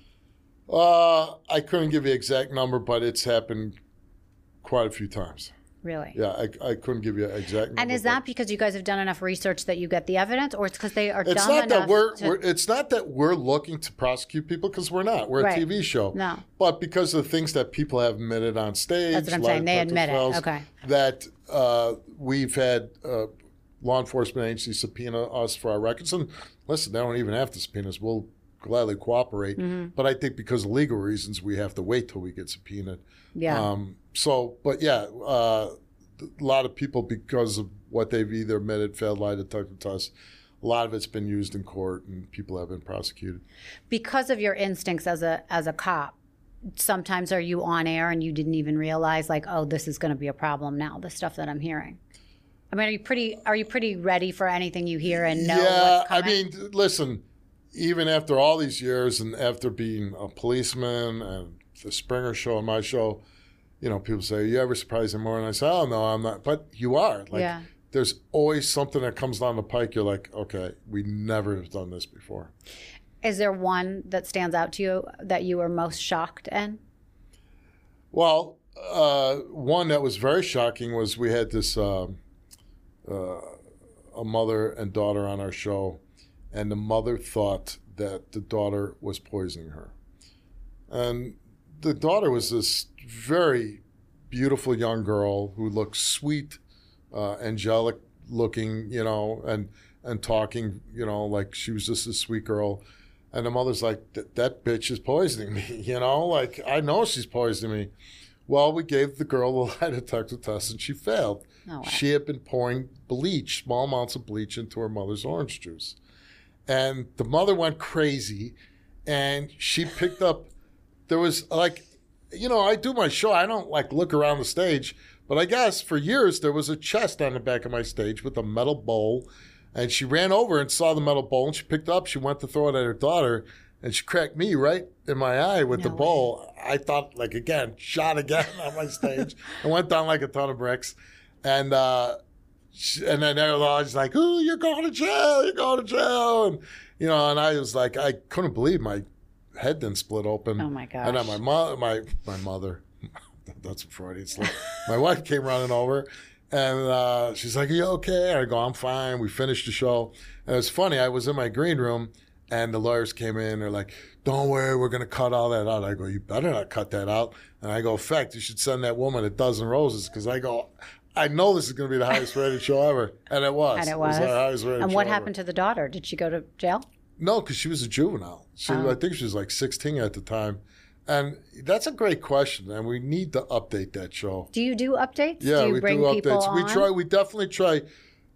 Uh, I couldn't give you an exact number, but it's happened quite a few times. Really? Yeah, I, I couldn't give you an exact number. And is but- that because you guys have done enough research that you get the evidence, or it's because they are It's dumb not enough that we're, to... we're. It's not that we're looking to prosecute people, because we're not. We're Right. a T V show. No. But because of the things that people have admitted on stage, That's what I'm lie saying. They detector admit it. files, Okay. That uh, we've had uh, law enforcement agencies subpoena us for our records, and listen, they don't even have to subpoena us. We'll gladly cooperate. Mm-hmm. But I think because of legal reasons, we have to wait till we get subpoenaed. Yeah. Um, so, but yeah. Uh, a lot of people, because of what they've either admitted, failed lie detector tests, a lot of it's been used in court and people have been prosecuted. Because of your instincts as a as a cop, sometimes are you on air and you didn't even realize, like, oh, this is going to be a problem now, the stuff that I'm hearing? I mean, are you pretty are you pretty ready for anything you hear and know yeah, what's I coming? mean, listen, even after all these years and after being a policeman and the Springer Show and my show, you know, people say, "Are you ever surprised anymore?" And I say, "Oh no, I'm not." But you are. Like, Yeah. there's always something that comes down the pike. You're like, "Okay, we never have done this before." Is there one that stands out to you that you were most shocked in? Well, uh, one that was very shocking was we had this uh, uh, a mother and daughter on our show, and the mother thought that the daughter was poisoning her, and the daughter was this very beautiful young girl who looked sweet, uh, angelic looking, you know, and and talking, you know, like she was just a sweet girl. And the mother's like, that bitch is poisoning me, you know, like I know she's poisoning me. Well, we gave the girl the lie detector test and she failed. No way. She had been pouring bleach, small amounts of bleach, into her mother's orange juice. And the mother went crazy and she picked up, there was like, you know, I do my show. I don't like look around the stage, but I guess for years there was a chest on the back of my stage with a metal bowl. And she ran over and saw the metal bowl and she picked it up. She went to throw it at her daughter and she cracked me right in my eye with the No bowl. I thought, like, again, shot again on my stage. I went down like a ton of bricks. And uh, she, and then everyone's like, "Oh, you're going to jail. You're going to jail." And, you know, and I was like, I couldn't believe my head didn't split open. Oh, my gosh. And then my, mo- my, my mother, that's a Freudian slip. My wife came running over. And uh, she's like, "Are you okay?" And I go, "I'm fine." We finished the show. And it's funny, I was in my green room and the lawyers came in. They're like, "Don't worry, we're going to cut all that out." I go, "You better not cut that out." And I go, "In fact, you should send that woman a dozen roses." Because I go, I know this is going to be the highest rated show ever. And it was. And it was. It was the highest rated And show what ever. happened to the daughter? Did she go to jail? No, because she was a juvenile. She, Oh. I think she was like sixteen at the time. And that's a great question. And we need to update that show. Do you do updates? Yeah, do you we bring do people updates. on? We try. We definitely try.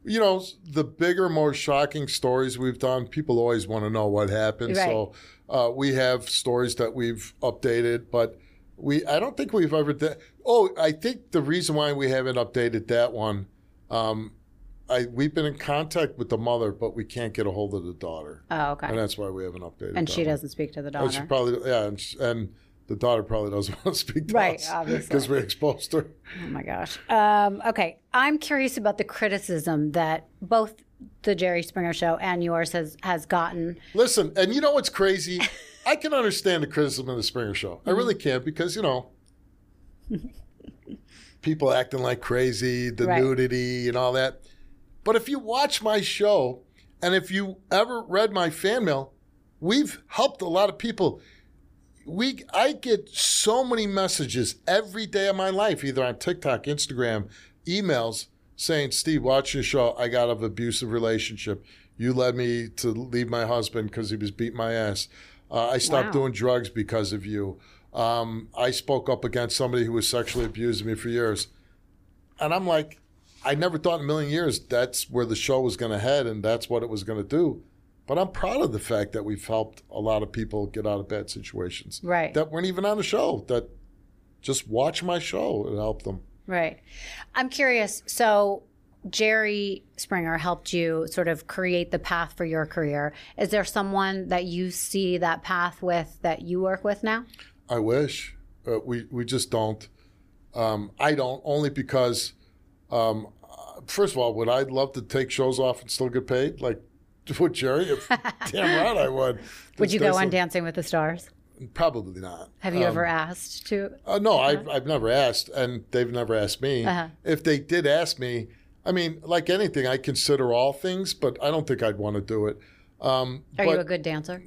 you know, the bigger, more shocking stories we've done, people always want to know what happened. Right. So uh, we have stories that we've updated, but we I don't think we've ever done. Oh, I think the reason why we haven't updated that one, um, I we've been in contact with the mother, but we can't get a hold of the daughter. Oh, okay. And that's why we haven't updated. And that she one. doesn't speak to the Oh, daughter. she probably, yeah, and, she, and the daughter probably doesn't want to speak to Right, us. obviously. Because we exposed her. Oh my gosh. Um, okay, I'm curious about the criticism that both the Jerry Springer Show and yours has has gotten. Listen, and you know what's crazy? I can understand the criticism of the Springer Show. I really can because, you know, people acting like crazy, the Right. nudity and all that. But if you watch my show, and if you ever read my fan mail, we've helped a lot of people. We, I get so many messages every day of my life, either on TikTok, Instagram, emails, saying, Steve, watch your show. I got an abusive relationship. You led me to leave my husband because he was beating my ass. Uh, I stopped Wow. doing drugs because of you. Um, I spoke up against somebody who was sexually abusing me for years. And I'm like, I never thought in a million years that's where the show was going to head and that's what it was going to do. But I'm proud of the fact that we've helped a lot of people get out of bad situations. Right. That weren't even on the show, that just watch my show and help them. Right. I'm curious. So Jerry Springer helped you sort of create the path for your career. Is there someone that you see that path with that you work with now? I wish. Uh, we, we just don't. Um, I don't, only because, um, uh, first of all, would I love to take shows off and still get paid? Like, with Jerry? If, damn right I would. Would you There's go on some- Dancing with the Stars? Probably not. Have you Um, ever asked to? Uh, no, I've, I've never asked, and they've never asked me. Uh-huh. If they did ask me, I mean, like anything, I consider all things, but I don't think I'd want to do it. Um, Are but you a good dancer?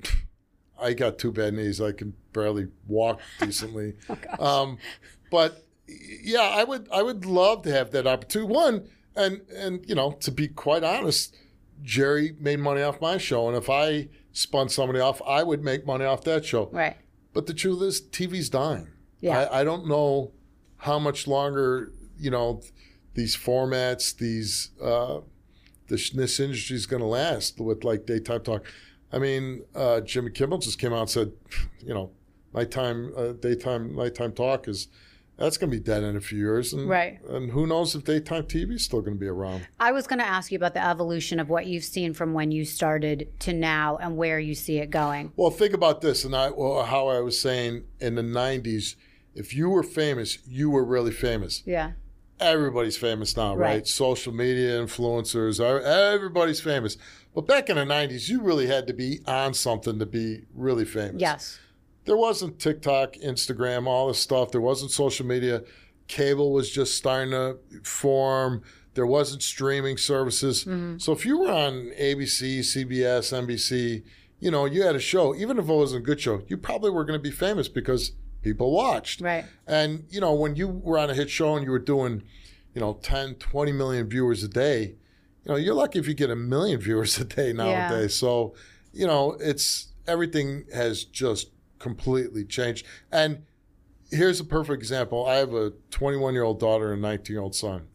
I got two bad knees. I can barely walk decently. Oh, gosh. Um, but yeah, I would I would love to have that opportunity. One, and and you know, to be quite honest, Jerry made money off my show, and if I spun somebody off, I would make money off that show. Right. But the truth is, T V's dying. Yeah. I, I don't know how much longer, you know, these formats, these uh, this, this industry is going to last with like daytime talk. I mean, uh, Jimmy Kimmel just came out and said, you know, nighttime, uh, daytime, nighttime talk is that's going to be dead in a few years, and Right. and who knows if daytime T V is still going to be around. I was going to ask you about the evolution of what you've seen from when you started to now and where you see it going. Well, think about this, and I, well, how I was saying in the nineties, if you were famous, you were really famous. Yeah. Everybody's famous now, right? Right. Social media influencers, everybody's famous. But back in the nineties, you really had to be on something to be really famous. Yes. There wasn't TikTok, Instagram, all this stuff. There wasn't social media. Cable was just starting to form. There wasn't streaming services. Mm-hmm. So if you were on A B C, C B S, N B C, you know, you had a show, even if it wasn't a good show, you probably were going to be famous because people watched. Right. And, you know, when you were on a hit show and you were doing, you know, ten, twenty million viewers a day, you know, you're lucky if you get a million viewers a day nowadays. Yeah. So, you know, it's everything has just completely changed. And here's a perfect example. I have a twenty-one-year-old daughter and a nineteen-year-old son.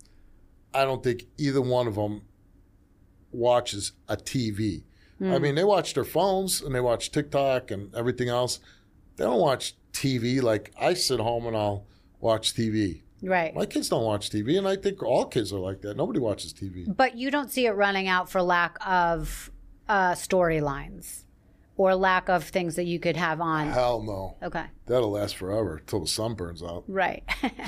I don't think either one of them watches a T V. Mm. I mean, they watch their phones and they watch TikTok and everything else. They don't watch T V like I sit home and I'll watch T V. Right. My kids don't watch T V, and I think all kids are like that. Nobody watches T V. But you don't see it running out for lack of uh, storylines or lack of things that you could have on. Hell no. Okay. That'll last forever till the sun burns out. Right.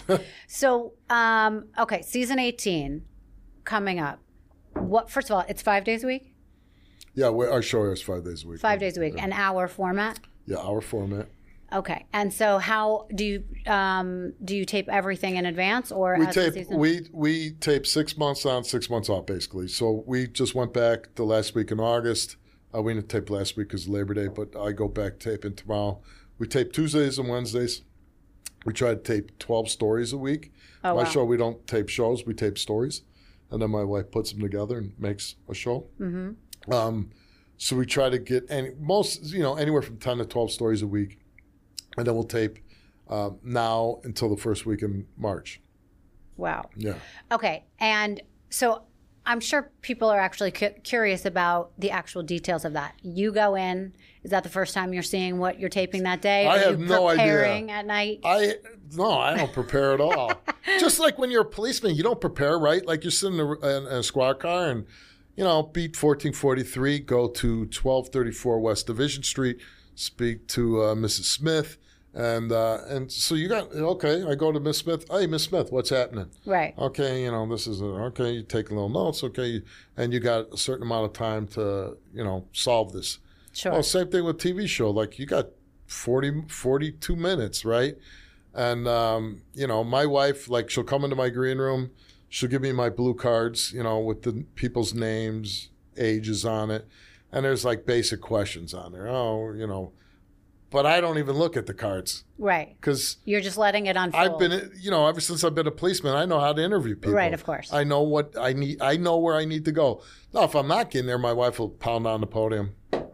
So, um, okay, season eighteen coming up. What? First of all, it's five days a week? Yeah, we, our show airs five days a week. Five days a week, an hour format? Yeah, our format. Okay. And so how do you um, do you tape everything in advance or We as the tape season? we we tape six months on, six months off, basically. So we just went back the last week in August. Uh, we didn't tape last week because of Labor Day, but I go back taping tomorrow. We tape Tuesdays and Wednesdays. We try to tape twelve stories a week. Oh, My wow. show, we don't tape shows, we tape stories. And then my wife puts them together and makes a show. Mm-hmm. Um, so we try to get any most, you know, anywhere from ten to twelve stories a week. And then we'll tape uh, now until the first week in March. Wow. Yeah. Okay. And so I'm sure people are actually cu- curious about the actual details of that. You go in. Is that the first time you're seeing what you're taping that day? I are have you no idea. Preparing at night? I no, I don't prepare at all. Just like when you're a policeman, you don't prepare, right? Like you're sitting in a, in a squad car and, you know, beat fourteen forty-three, go to twelve thirty-four West Division Street, speak to uh, Missus Smith. And uh, and so you got, okay, I go to Miss Smith. Hey, Miss Smith, what's happening? Right. Okay, you know, this is, a, okay, you take a little notes, okay, and you got a certain amount of time to, you know, solve this. Sure. Well, same thing with T V show. Like you got forty, forty-two minutes, right? And, um, you know, my wife, like she'll come into my green room. She'll give me my blue cards, you know, with the people's names, ages on it. And there's like basic questions on there. Oh, you know. But I don't even look at the cards. Right. Because you're just letting it unfold. I've been, you know, ever since I've been a policeman, I know how to interview people. Right, of course. I know what I need. I know where I need to go. Now, if I'm not getting there, my wife will pound on the podium.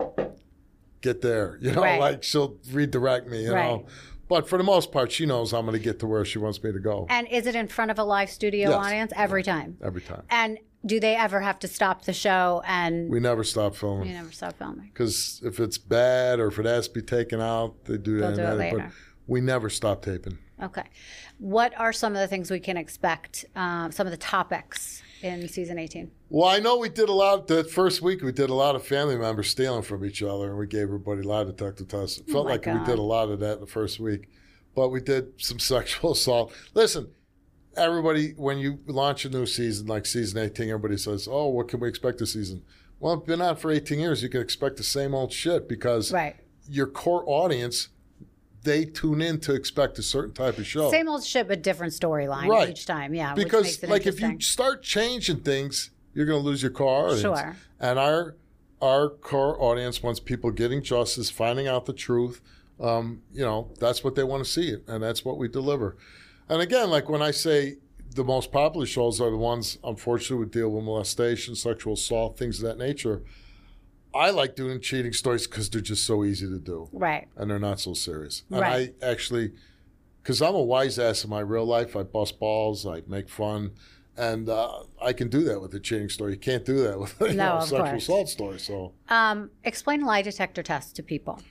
Get there. You know, right. like she'll redirect me, you right. know. But for the most part, she knows I'm going to get to where she wants me to go. And is it in front of a live studio yes. audience? Every time? Every time. And do they ever have to stop the show and... We never stop filming. You never stop filming. Because if it's bad or if it has to be taken out, they do that. They'll do it later. But we never stop taping. Okay. What are some of the things we can expect, uh, some of the topics in season eighteen? Well, I know we did a lot, that first week we did a lot of family members stealing from each other, and we gave everybody lie detector tests. It felt oh like God. we did a lot of that in the first week. But we did some sexual assault. Listen, everybody, when you launch a new season, like season eighteen, everybody says, oh, what can we expect this season? Well, it's been on for eighteen years. You can expect the same old shit because right. your core audience, they tune in to expect a certain type of show. Same old shit, but different storyline right. each time. Yeah, because which makes it like if you start changing things, you're going to lose your core audience. Sure. And our our core audience wants people getting justice, finding out the truth. Um, you know, that's what they want to see, and that's what we deliver. And again, like when I say the most popular shows are the ones, unfortunately, would deal with molestation, sexual assault, things of that nature. I like doing cheating stories because they're just so easy to do. Right. And they're not so serious. And right. I actually, because I'm a wise ass in my real life, I bust balls, I make fun, and uh, I can do that with a cheating story. You can't do that with you no, know, a of sexual course. assault story. So, um, explain lie detector tests to people.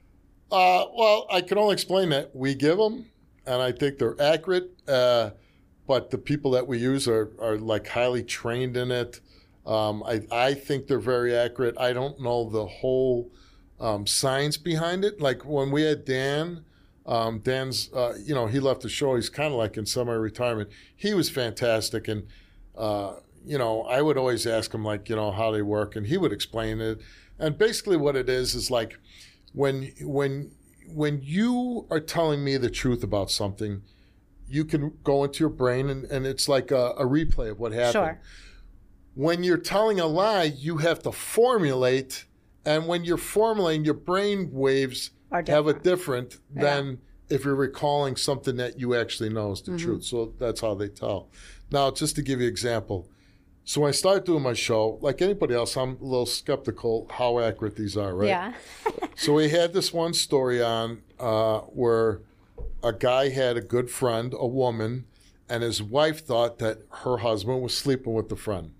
Uh, well, I can only explain that we give them, and I think they're accurate. Uh, but the people that we use are, are like highly trained in it. Um, I, I think they're very accurate. I don't know the whole um, science behind it. Like when we had Dan, um, Dan's, uh, you know, he left the show. He's kind of like in semi-retirement. He was fantastic. And, uh, you know, I would always ask him, like, you know, how they work. And he would explain it. And basically what it is is like when when when you are telling me the truth about something, you can go into your brain and, and it's like a, a replay of what happened. Sure. When you're telling a lie, you have to formulate, and when you're formulating, your brain waves have a different yeah. than if you're recalling something that you actually know is the mm-hmm. truth. So that's how they tell. Now, just to give you an example, so when I started doing my show, like anybody else, I'm a little skeptical how accurate these are, right? Yeah. So we had this one story on uh, where a guy had a good friend, a woman, and his wife thought that her husband was sleeping with the friend.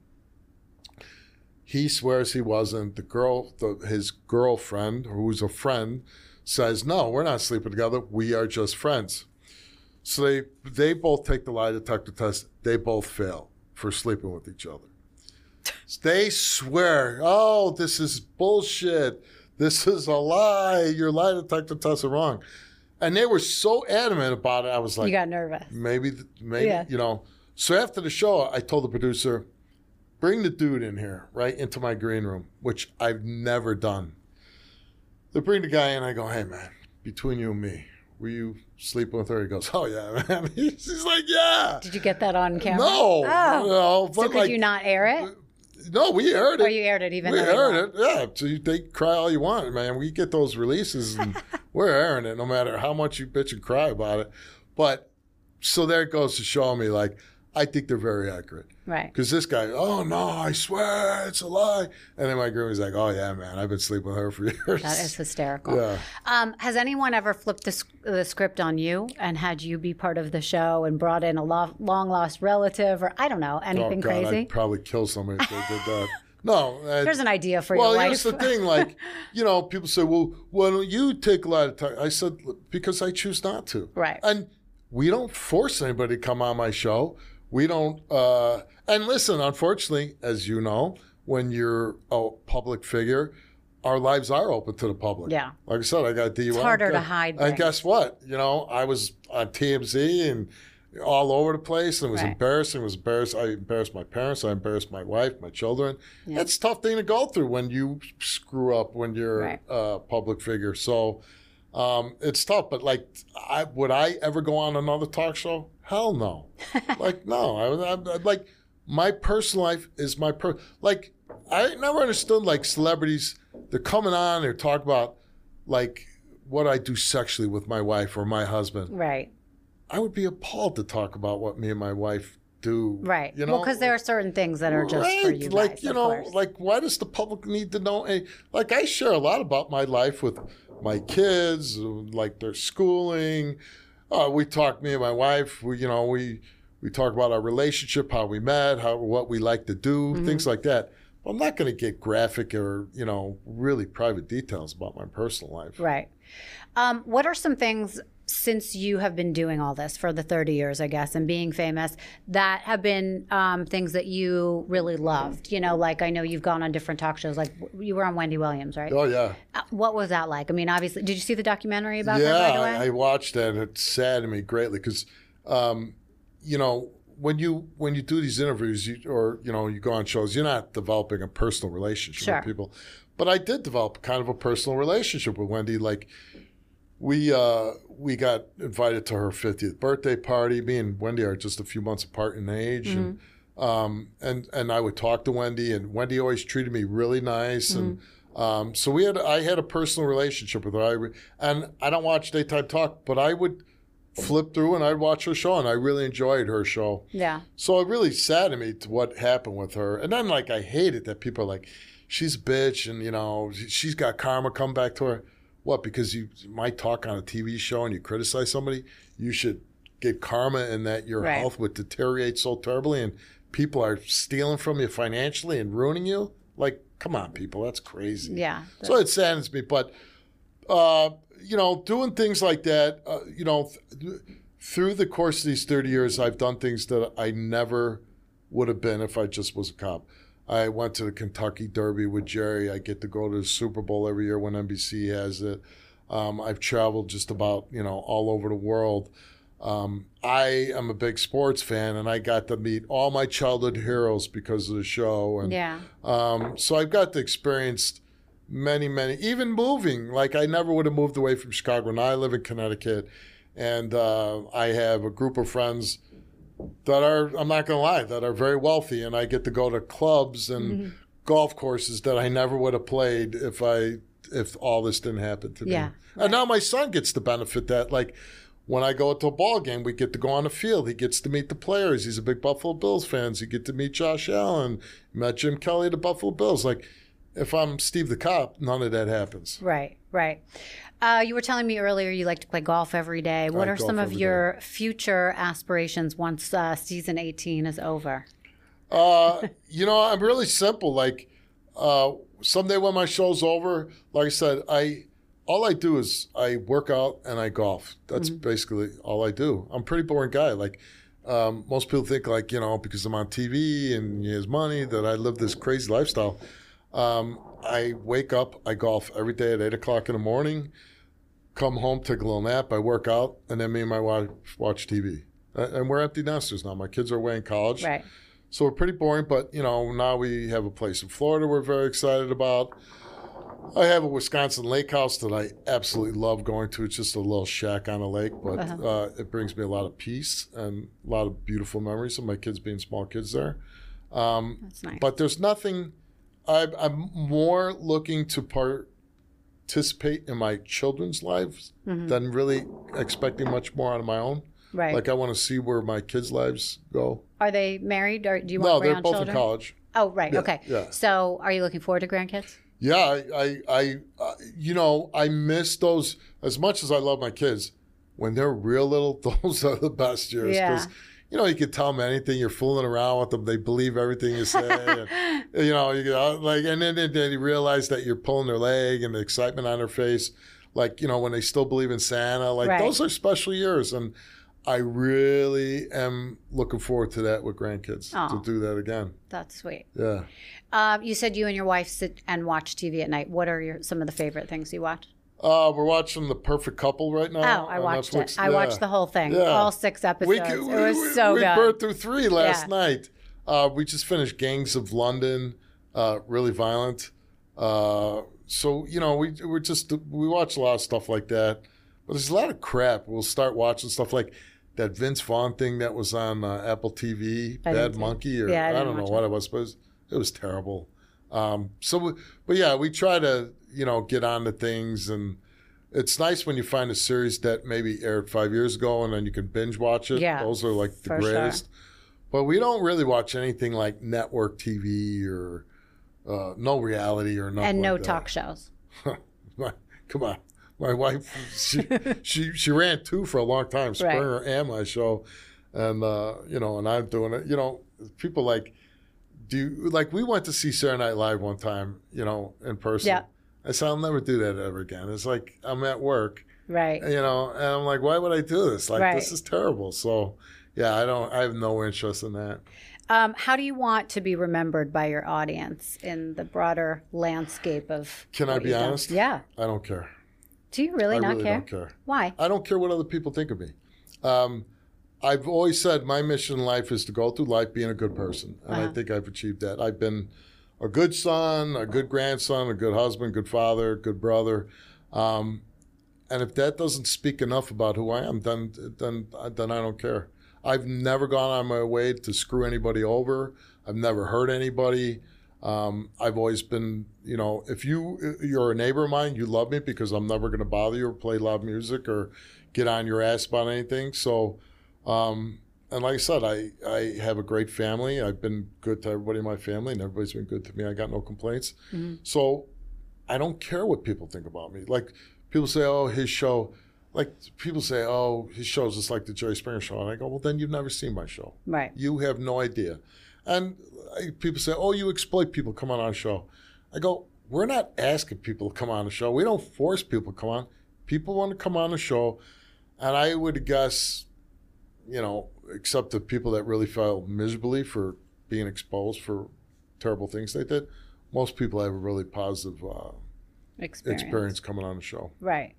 He swears he wasn't. The girl, the, his girlfriend, who's a friend, says, no, we're not sleeping together. We are just friends. So they they both take the lie detector test. They both fail for sleeping with each other. They swear, oh, this is bullshit. This is a lie. Your lie detector tests are wrong. And they were so adamant about it. I was like, you got nervous. Maybe, maybe, yeah. you know. So after the show, I told the producer, bring the dude in here, right, into my green room, which I've never done. They bring the guy in, I go, hey, man, between you and me, were you sleeping with her? He goes, oh, yeah, man. He's like, yeah. Did you get that on camera? No. Oh. No, but so could like, you not air it? No, we aired it. Or you aired it even we though We aired it, yeah. So you, they cry all you want, man. We get those releases, and we're airing it no matter how much you bitch and cry about it. But so there it goes to show me, like, I think they're very accurate. Right. Because this guy, oh, no, I swear it's a lie. And then my girlfriend's like, oh, yeah, man, I've been sleeping with her for years. That is hysterical. Yeah. Um, has anyone ever flipped the, the script on you and had you be part of the show and brought in a lo- long-lost relative or, I don't know, anything oh, God, crazy? I'd probably kill somebody if they did that. No. Uh, There's an idea for well, your life. here's the thing. Like, you know, people say, well, why don't you take a lot of time? I said, because I choose not to. Right. And we don't force anybody to come on my show. We don't, uh, and listen, unfortunately, as you know, when you're a public figure, our lives are open to the public. Yeah. Like I said, I got D U I. It's harder to hide And things. guess what? You know, I was on T M Z and all over the place, and it was Right. embarrassing. It was embarrassed. I embarrassed my parents. I embarrassed my wife, my children. Yeah. It's a tough thing to go through when you screw up when you're Right. a public figure. So um, it's tough. But like, I, would I ever go on another talk show? Hell no. Like, no. I, I, I like my personal life is my per. Like, I never understood like celebrities. They're coming on. They're talking about like what I do sexually with my wife or my husband. Right. I would be appalled to talk about what me and my wife do. Right. You know, well, because there are certain things that are just right. for you Like, guys, you of know, course. like why does the public need to know? Any, like I share a lot about my life with my kids, like their schooling. Uh, we talk, me and my wife, we, you know, we, we talk about our relationship, how we met, how, what we like to do, Mm-hmm. things like that. I'm not going to get graphic or, you know, really private details about my personal life. Right. Um, what are some things since you have been doing all this for the thirty years, I guess, and being famous that have been um, things that you really loved? You know, like I know you've gone on different talk shows, like you were on Wendy Williams, right? Oh, yeah. Uh, what was that like? I mean, obviously, did you see the documentary about yeah, her, by the way? I, I watched that. It saddened me greatly because, um, you know, when you when you do these interviews you, or, you know, you go on shows, you're not developing a personal relationship Sure. with people. But I did develop kind of a personal relationship with Wendy. Like, we uh, we got invited to her fiftieth birthday party. Me and Wendy are just a few months apart in age. Mm-hmm. And, um, and and I would talk to Wendy, and Wendy always treated me really nice. Mm-hmm. And um, so we had I had a personal relationship with her. I, re- and I don't watch Daytime Talk, but I would flip through and I'd watch her show, and I really enjoyed her show. Yeah. So it really saddened me to what happened with her. And then, like, I hate it that people are like, she's a bitch, and, you know, she's got karma come back to her. What, because you might talk on a T V show and you criticize somebody, you should get karma in that your Right. health would deteriorate so terribly and people are stealing from you financially and ruining you? Like, come on, people, that's crazy. Yeah. So it saddens me. But, uh, you know, doing things like that, uh, you know, th- through the course of these thirty years, I've done things that I never would have been if I just was a cop. I went to the Kentucky Derby with Jerry. I get to go to the Super Bowl every year when N B C has it. Um, I've traveled just about, you know, all over the world. Um, I am a big sports fan, and I got to meet all my childhood heroes because of the show. And Yeah. um, so I've got to experience many, many, even moving. Like, I never would have moved away from Chicago. Now I live in Connecticut, and uh, I have a group of friends that are, I'm not going to lie, that are very wealthy, and I get to go to clubs and Mm-hmm. golf courses that I never would have played if I if all this didn't happen to me. Yeah, And now my son gets to benefit that. Like, when I go to a ball game, we get to go on the field. He gets to meet the players. He's a big Buffalo Bills fan. So you get to meet Josh Allen, met Jim Kelly at the Buffalo Bills. Like, if I'm Steve the Cop, none of that happens. Right, right. Uh, you were telling me earlier you like to play golf every day. What I are golf some of every your future aspirations once uh, season eighteen is over? Uh, you know, I'm really simple. Like, uh, someday when my show's over, like I said, I all I do is I work out and I golf. That's Mm-hmm. basically all I do. I'm a pretty boring guy. Like, um, most people think, like, you know, because I'm on T V and he has money, that I live this crazy lifestyle. Um, I wake up, I golf every day at eight o'clock in the morning, come home, take a little nap, I work out, and then me and my wife watch T V. Uh, And we're empty nesters now. My kids are away in college. Right. So we're pretty boring, but, you know, now we have a place in Florida we're very excited about. I have a Wisconsin lake house that I absolutely love going to. It's just a little shack on a lake, but Uh-huh. uh, it brings me a lot of peace and a lot of beautiful memories of my kids being small kids there. Um, That's nice. but there's nothing, I, I'm more looking to participate in my children's lives Mm-hmm. than really expecting much more out of my own. Right. Like I want to see where my kids' lives go. Are they married, or do you No, want they're grandchildren? both in college. Oh, right. Yeah, Okay. yeah. So, are you looking forward to grandkids? Yeah, I, I, I uh, you know, I miss those as much as I love my kids. When they're real little, those are the best years. Yeah. You know, you can tell them anything. You're fooling around with them. They believe everything you say. and, you know, you go like, and then, then they realize that you're pulling their leg and the excitement on their face. Like, you know, when they still believe in Santa. Like, Right. those are special years. And I really am looking forward to that with grandkids, Aw. to do that again. That's sweet. Yeah. Um, you said you and your wife sit and watch T V at night. What are your some of the favorite things you watch? Uh, we're watching The Perfect Couple right now. Oh, I on watched Netflix. it. I Yeah. watched the whole thing, Yeah. all six episodes. We, it we, was we, so we good. burned through three last Yeah. night. Uh, we just finished Gangs of London, uh, really violent. Uh, so, you know, we we're just we watch a lot of stuff like that. But there's a lot of crap. We'll start watching stuff like that Vince Vaughn thing that was on uh, Apple T V, I didn't Bad see it. Monkey, or Yeah, I I, didn't don't know watch what it. it was, but it was, it was terrible. Um, so, we, but yeah, we try to, you know, get on to things, and it's nice when you find a series that maybe aired five years ago and then you can binge watch it. Yeah, Those are like the for sure. greatest. But we don't really watch anything like network T V or uh, no reality or nothing. And no like that. talk shows. My- Come on. My wife, she, she she ran two for a long time, Springer and my show. And, uh, you know, and I'm doing it. You know, people like, do you, like, we went to see Saturday Night Live one time, you know, in person. Yeah. I said, I'll never do that ever again. It's like, I'm at work, Right. you know, and I'm like, why would I do this? Like, Right. this is terrible. So, yeah, I don't, I have no interest in that. Um, how do you want to be remembered by your audience in the broader landscape of? Can I what be you've done? honest? Yeah. I don't care. Do you really I not really care? don't care. Why? I don't care what other people think of me. Um, I've always said my mission in life is to go through life being a good person. And Uh-huh. I think I've achieved that. I've been a good son, a good grandson, a good husband, good father, good brother. Um, and if that doesn't speak enough about who I am, then, then, then I don't care. I've never gone on my way to screw anybody over. I've never hurt anybody. Um, I've always been, you know, if you, you're a neighbor of mine, you love me because I'm never going to bother you or play loud music or get on your ass about anything. So, um, and like I said, I, I have a great family. I've been good to everybody in my family, and everybody's been good to me. I got no complaints. Mm-hmm. So I don't care what people think about me. Like, people say, oh, his show, like, people say, oh, his show's just like the Jerry Springer Show. And I go, well, then you've never seen my show. Right. You have no idea. And I, people say, oh, you exploit people, come on our show. I go, we're not asking people to come on the show. We don't force people to come on. People want to come on the show. And I would guess, you know, except the people that really felt miserably for being exposed for terrible things they did, most people have a really positive uh, Experience. experience coming on the show. Right.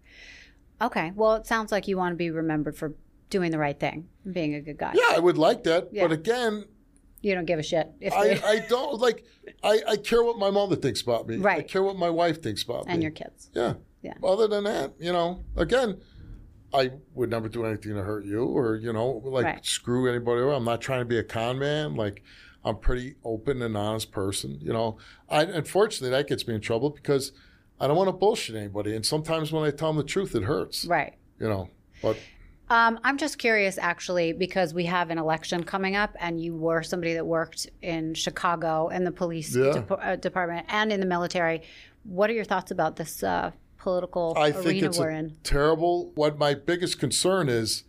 Okay. Well, it sounds like you want to be remembered for doing the right thing, and being a good guy. Yeah, I would like that. Yeah. But again, You don't give a shit if I, they, I don't like. I, I care what my mother thinks about me. I Right. care what my wife thinks about me. and your kids. Yeah. Yeah. Other than that, you know, again, I would never do anything to hurt you or, you know, like Right. screw anybody over. I'm not trying to be a con man. Like, I'm a pretty open and honest person. You know, I unfortunately that gets me in trouble because I don't want to bullshit anybody. And sometimes when I tell them the truth, it hurts. Right. You know, but Um, I'm just curious, actually, because we have an election coming up, and you were somebody that worked in Chicago in the police Yeah. dep- uh, department and in the military. What are your thoughts about this uh, political I think arena it's we're a in? terrible. What my biggest concern is,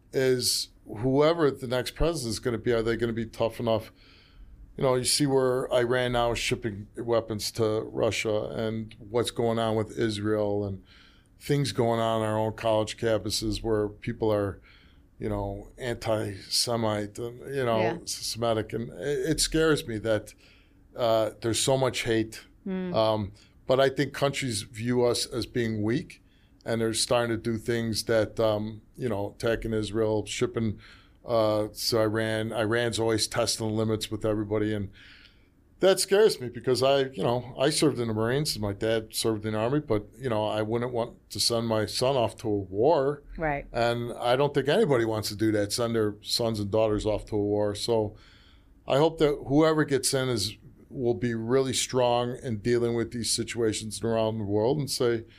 is whoever the next president is going to be, are they going to be tough enough? You know, you see where Iran now is shipping weapons to Russia and what's going on with Israel and things going on in our own college campuses where people are, you know, anti-Semite, and, you know, Yeah. Semitic. And it, it scares me that uh, there's so much hate. Hmm. Um, but I think countries view us as being weak, and they're starting to do things that, um, you know, attacking Israel, shipping uh, to Iran. Iran's always testing the limits with everybody. And that scares me because I, you know, I served in the Marines. My dad served in the Army, but, you know, I wouldn't want to send my son off to a war. Right. And I don't think anybody wants to do that, send their sons and daughters off to a war. So I hope that whoever gets in is will be really strong in dealing with these situations around the world and say, you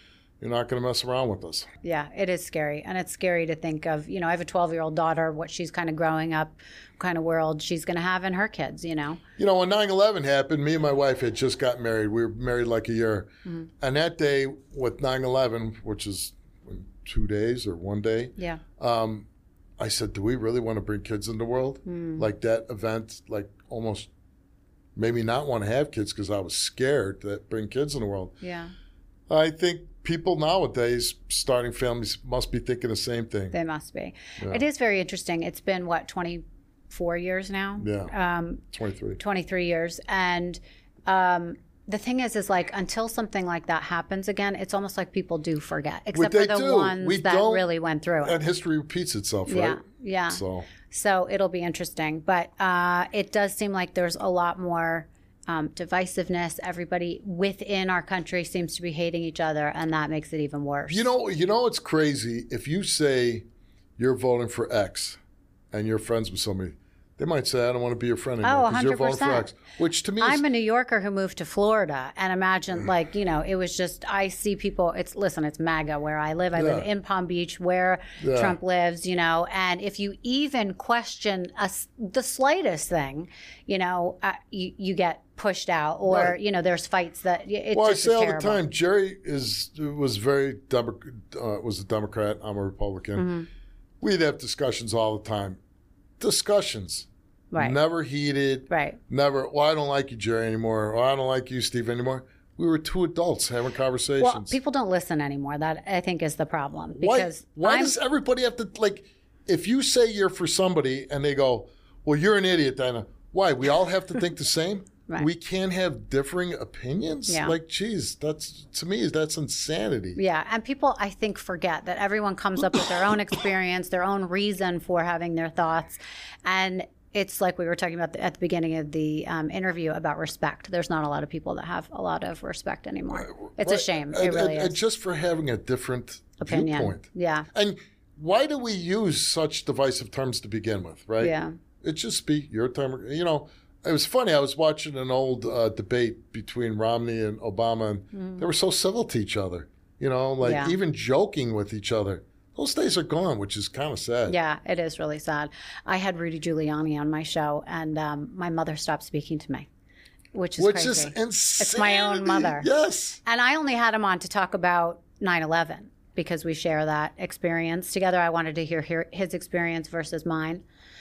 you're not going to mess around with us. Yeah, it is scary. And it's scary to think of, you know, I have a twelve-year-old daughter, what she's kind of growing up, kind of world she's going to have in her kids, you know. You know, when nine eleven happened, me and my wife had just got married. We were married like a year. Mm-hmm. And that day with nine eleven, which is two days or one day, yeah. Um, I said, do we really want to bring kids in the world? Mm. Like that event, like almost made me not want to have kids because I was scared to bring kids in the world. Yeah. I think people nowadays starting families must be thinking the same thing. They must be. Yeah. It is very interesting. It's been, what, twenty-four years now? Yeah, um, twenty-three. twenty-three years. And um, the thing is, is like until something like that happens again, it's almost like people do forget, except well, for the do. ones we that really went through it. And history repeats itself, right? Yeah, yeah. So, so it'll be interesting. But uh, it does seem like there's a lot more Um, divisiveness. Everybody within our country seems to be hating each other, and that makes it even worse. You know, you know, it's crazy. If you say you're voting for X, and you're friends with somebody, they might say, "I don't want to be your friend anymore because oh, you're voting for X." Which to me, is, I'm a New Yorker who moved to Florida, and imagine, like, you know, it was just I see people. It's listen, it's MAGA where I live. I yeah. live in Palm Beach, where yeah. Trump lives. You know, and if you even question a, the slightest thing, you know, uh, you you get pushed out, or right. you know, there's fights that it's well, just I say all terrible. the time, Jerry is was very Demo- uh, was a Democrat. I'm a Republican. Mm-hmm. We'd have discussions all the time. Discussions, right? Never heated, right? Never. Well, I don't like you, Jerry, anymore. Or I don't like you, Steve, anymore. We were two adults having conversations. Well, people don't listen anymore. That I think is the problem. Because why, why I'm, does everybody have to like? If you say you're for somebody and they go, "Well, you're an idiot," Dinah. Why? We all have to think the same. Right. We can't have differing opinions? Yeah. Like, geez, that's, to me, that's insanity. Yeah, and people, I think, forget that everyone comes up with their own experience, their own reason for having their thoughts. And it's like we were talking about at the beginning of the um, interview about respect. There's not a lot of people that have a lot of respect anymore. It's right. a shame. And, it really and, is. And just for having a different opinion. Viewpoint. Yeah. And why do we use such divisive terms to begin with, right? Yeah. It just be your time, you know. It was funny. I was watching an old uh, debate between Romney and Obama, and mm. they were so civil to each other, you know, like yeah. even joking with each other. Those days are gone, which is kind of sad. Yeah, it is really sad. I had Rudy Giuliani on my show, and um, my mother stopped speaking to me, which is which crazy. Which is insane. It's my own mother. Yes. And I only had him on to talk about nine eleven because we share that experience together. I wanted to hear, hear his experience versus mine.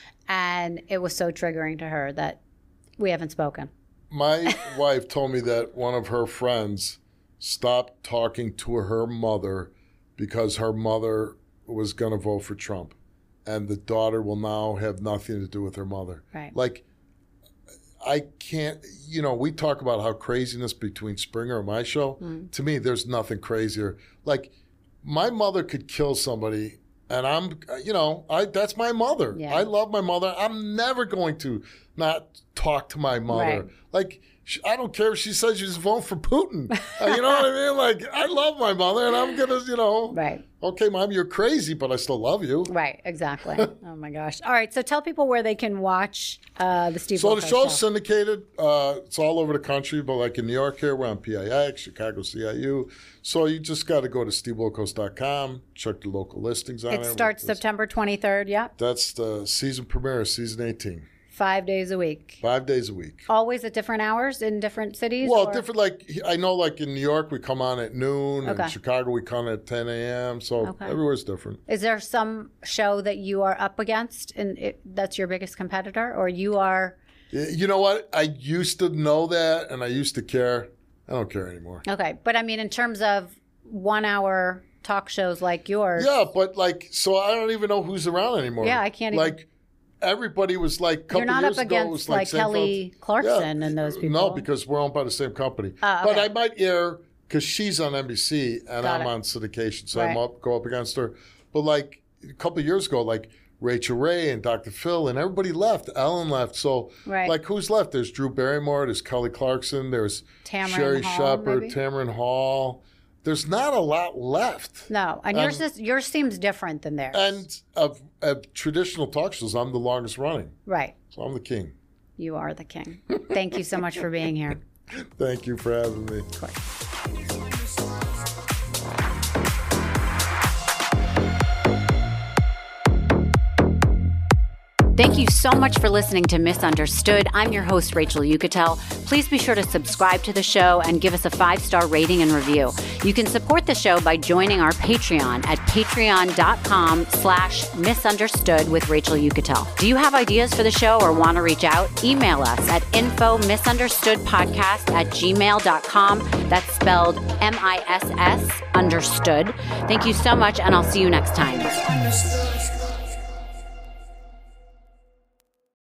And it was so triggering to her that we haven't spoken. My wife told me that one of her friends stopped talking to her mother because her mother was going to vote for Trump. And the daughter will now have nothing to do with her mother. Right. Like, I can't, you know, we talk about how craziness between Springer and my show. Mm. To me, there's nothing crazier. Like, my mother could kill somebody. And I'm, you know, I that's my mother. Yeah. I love my mother. I'm never going to not talk to my mother. Right. Like, she, I don't care if she says she's voting for Putin. uh, you know what I mean? Like, I love my mother, and I'm going to, you know. Right. Okay, Mom, you're crazy, but I still love you. Right, exactly. Oh, my gosh. All right, so tell people where they can watch uh, the Steve So Wilkos the show's show. syndicated. Uh, it's all over the country, but like in New York here, we're on P I X, Chicago C I U. So you just got to go to steve wilkos dot com, check the local listings on it. It starts September twenty-third, yeah? That's the season premiere of season eighteen. Five days a week. Five days a week. Always at different hours in different cities? Well, or? different, like, I know, like in New York, we come on at noon. Okay. In Chicago, we come at ten a.m. So Okay. everywhere's different. Is there some show that you are up against and it, that's your biggest competitor? Or you are... You know what? I used to know that, and I used to care. I don't care anymore. Okay. But I mean, in terms of one-hour talk shows like yours... Yeah, but like, so I don't even know who's around anymore. Yeah, I can't like, even... Everybody was like, a couple You're not years up ago, against it was like, like Kelly Seinfeld. Clarkson Yeah. and those people. No, because we're owned by the same company. Uh, okay. But I might air, because she's on N B C and Got I'm it. on syndication, so Right. I'm up, go up against her. But like a couple of years ago, like Rachel Ray and Doctor Phil and everybody left. Ellen left. So Right. like who's left? There's Drew Barrymore, there's Kelly Clarkson, there's Tamron Sherry Hall, Shepherd, maybe? Tamron Hall. There's not a lot left. No, and yours is, yours seems different than theirs. And of, of traditional talk shows, I'm the longest running. Right. So I'm the king. You are the king. Thank you so much for being here. Thank you for having me. Of course. Thank you so much for listening to Misunderstood. I'm your host, Rachel Uchitel. Please be sure to subscribe to the show and give us a five-star rating and review. You can support the show by joining our Patreon at patreon.com slash misunderstood with Rachel Uchitel. Do you have ideas for the show or want to reach out? Email us at info misunderstoodpodcast at gmail dot com. That's spelled M I S S understood. Thank you so much, and I'll see you next time.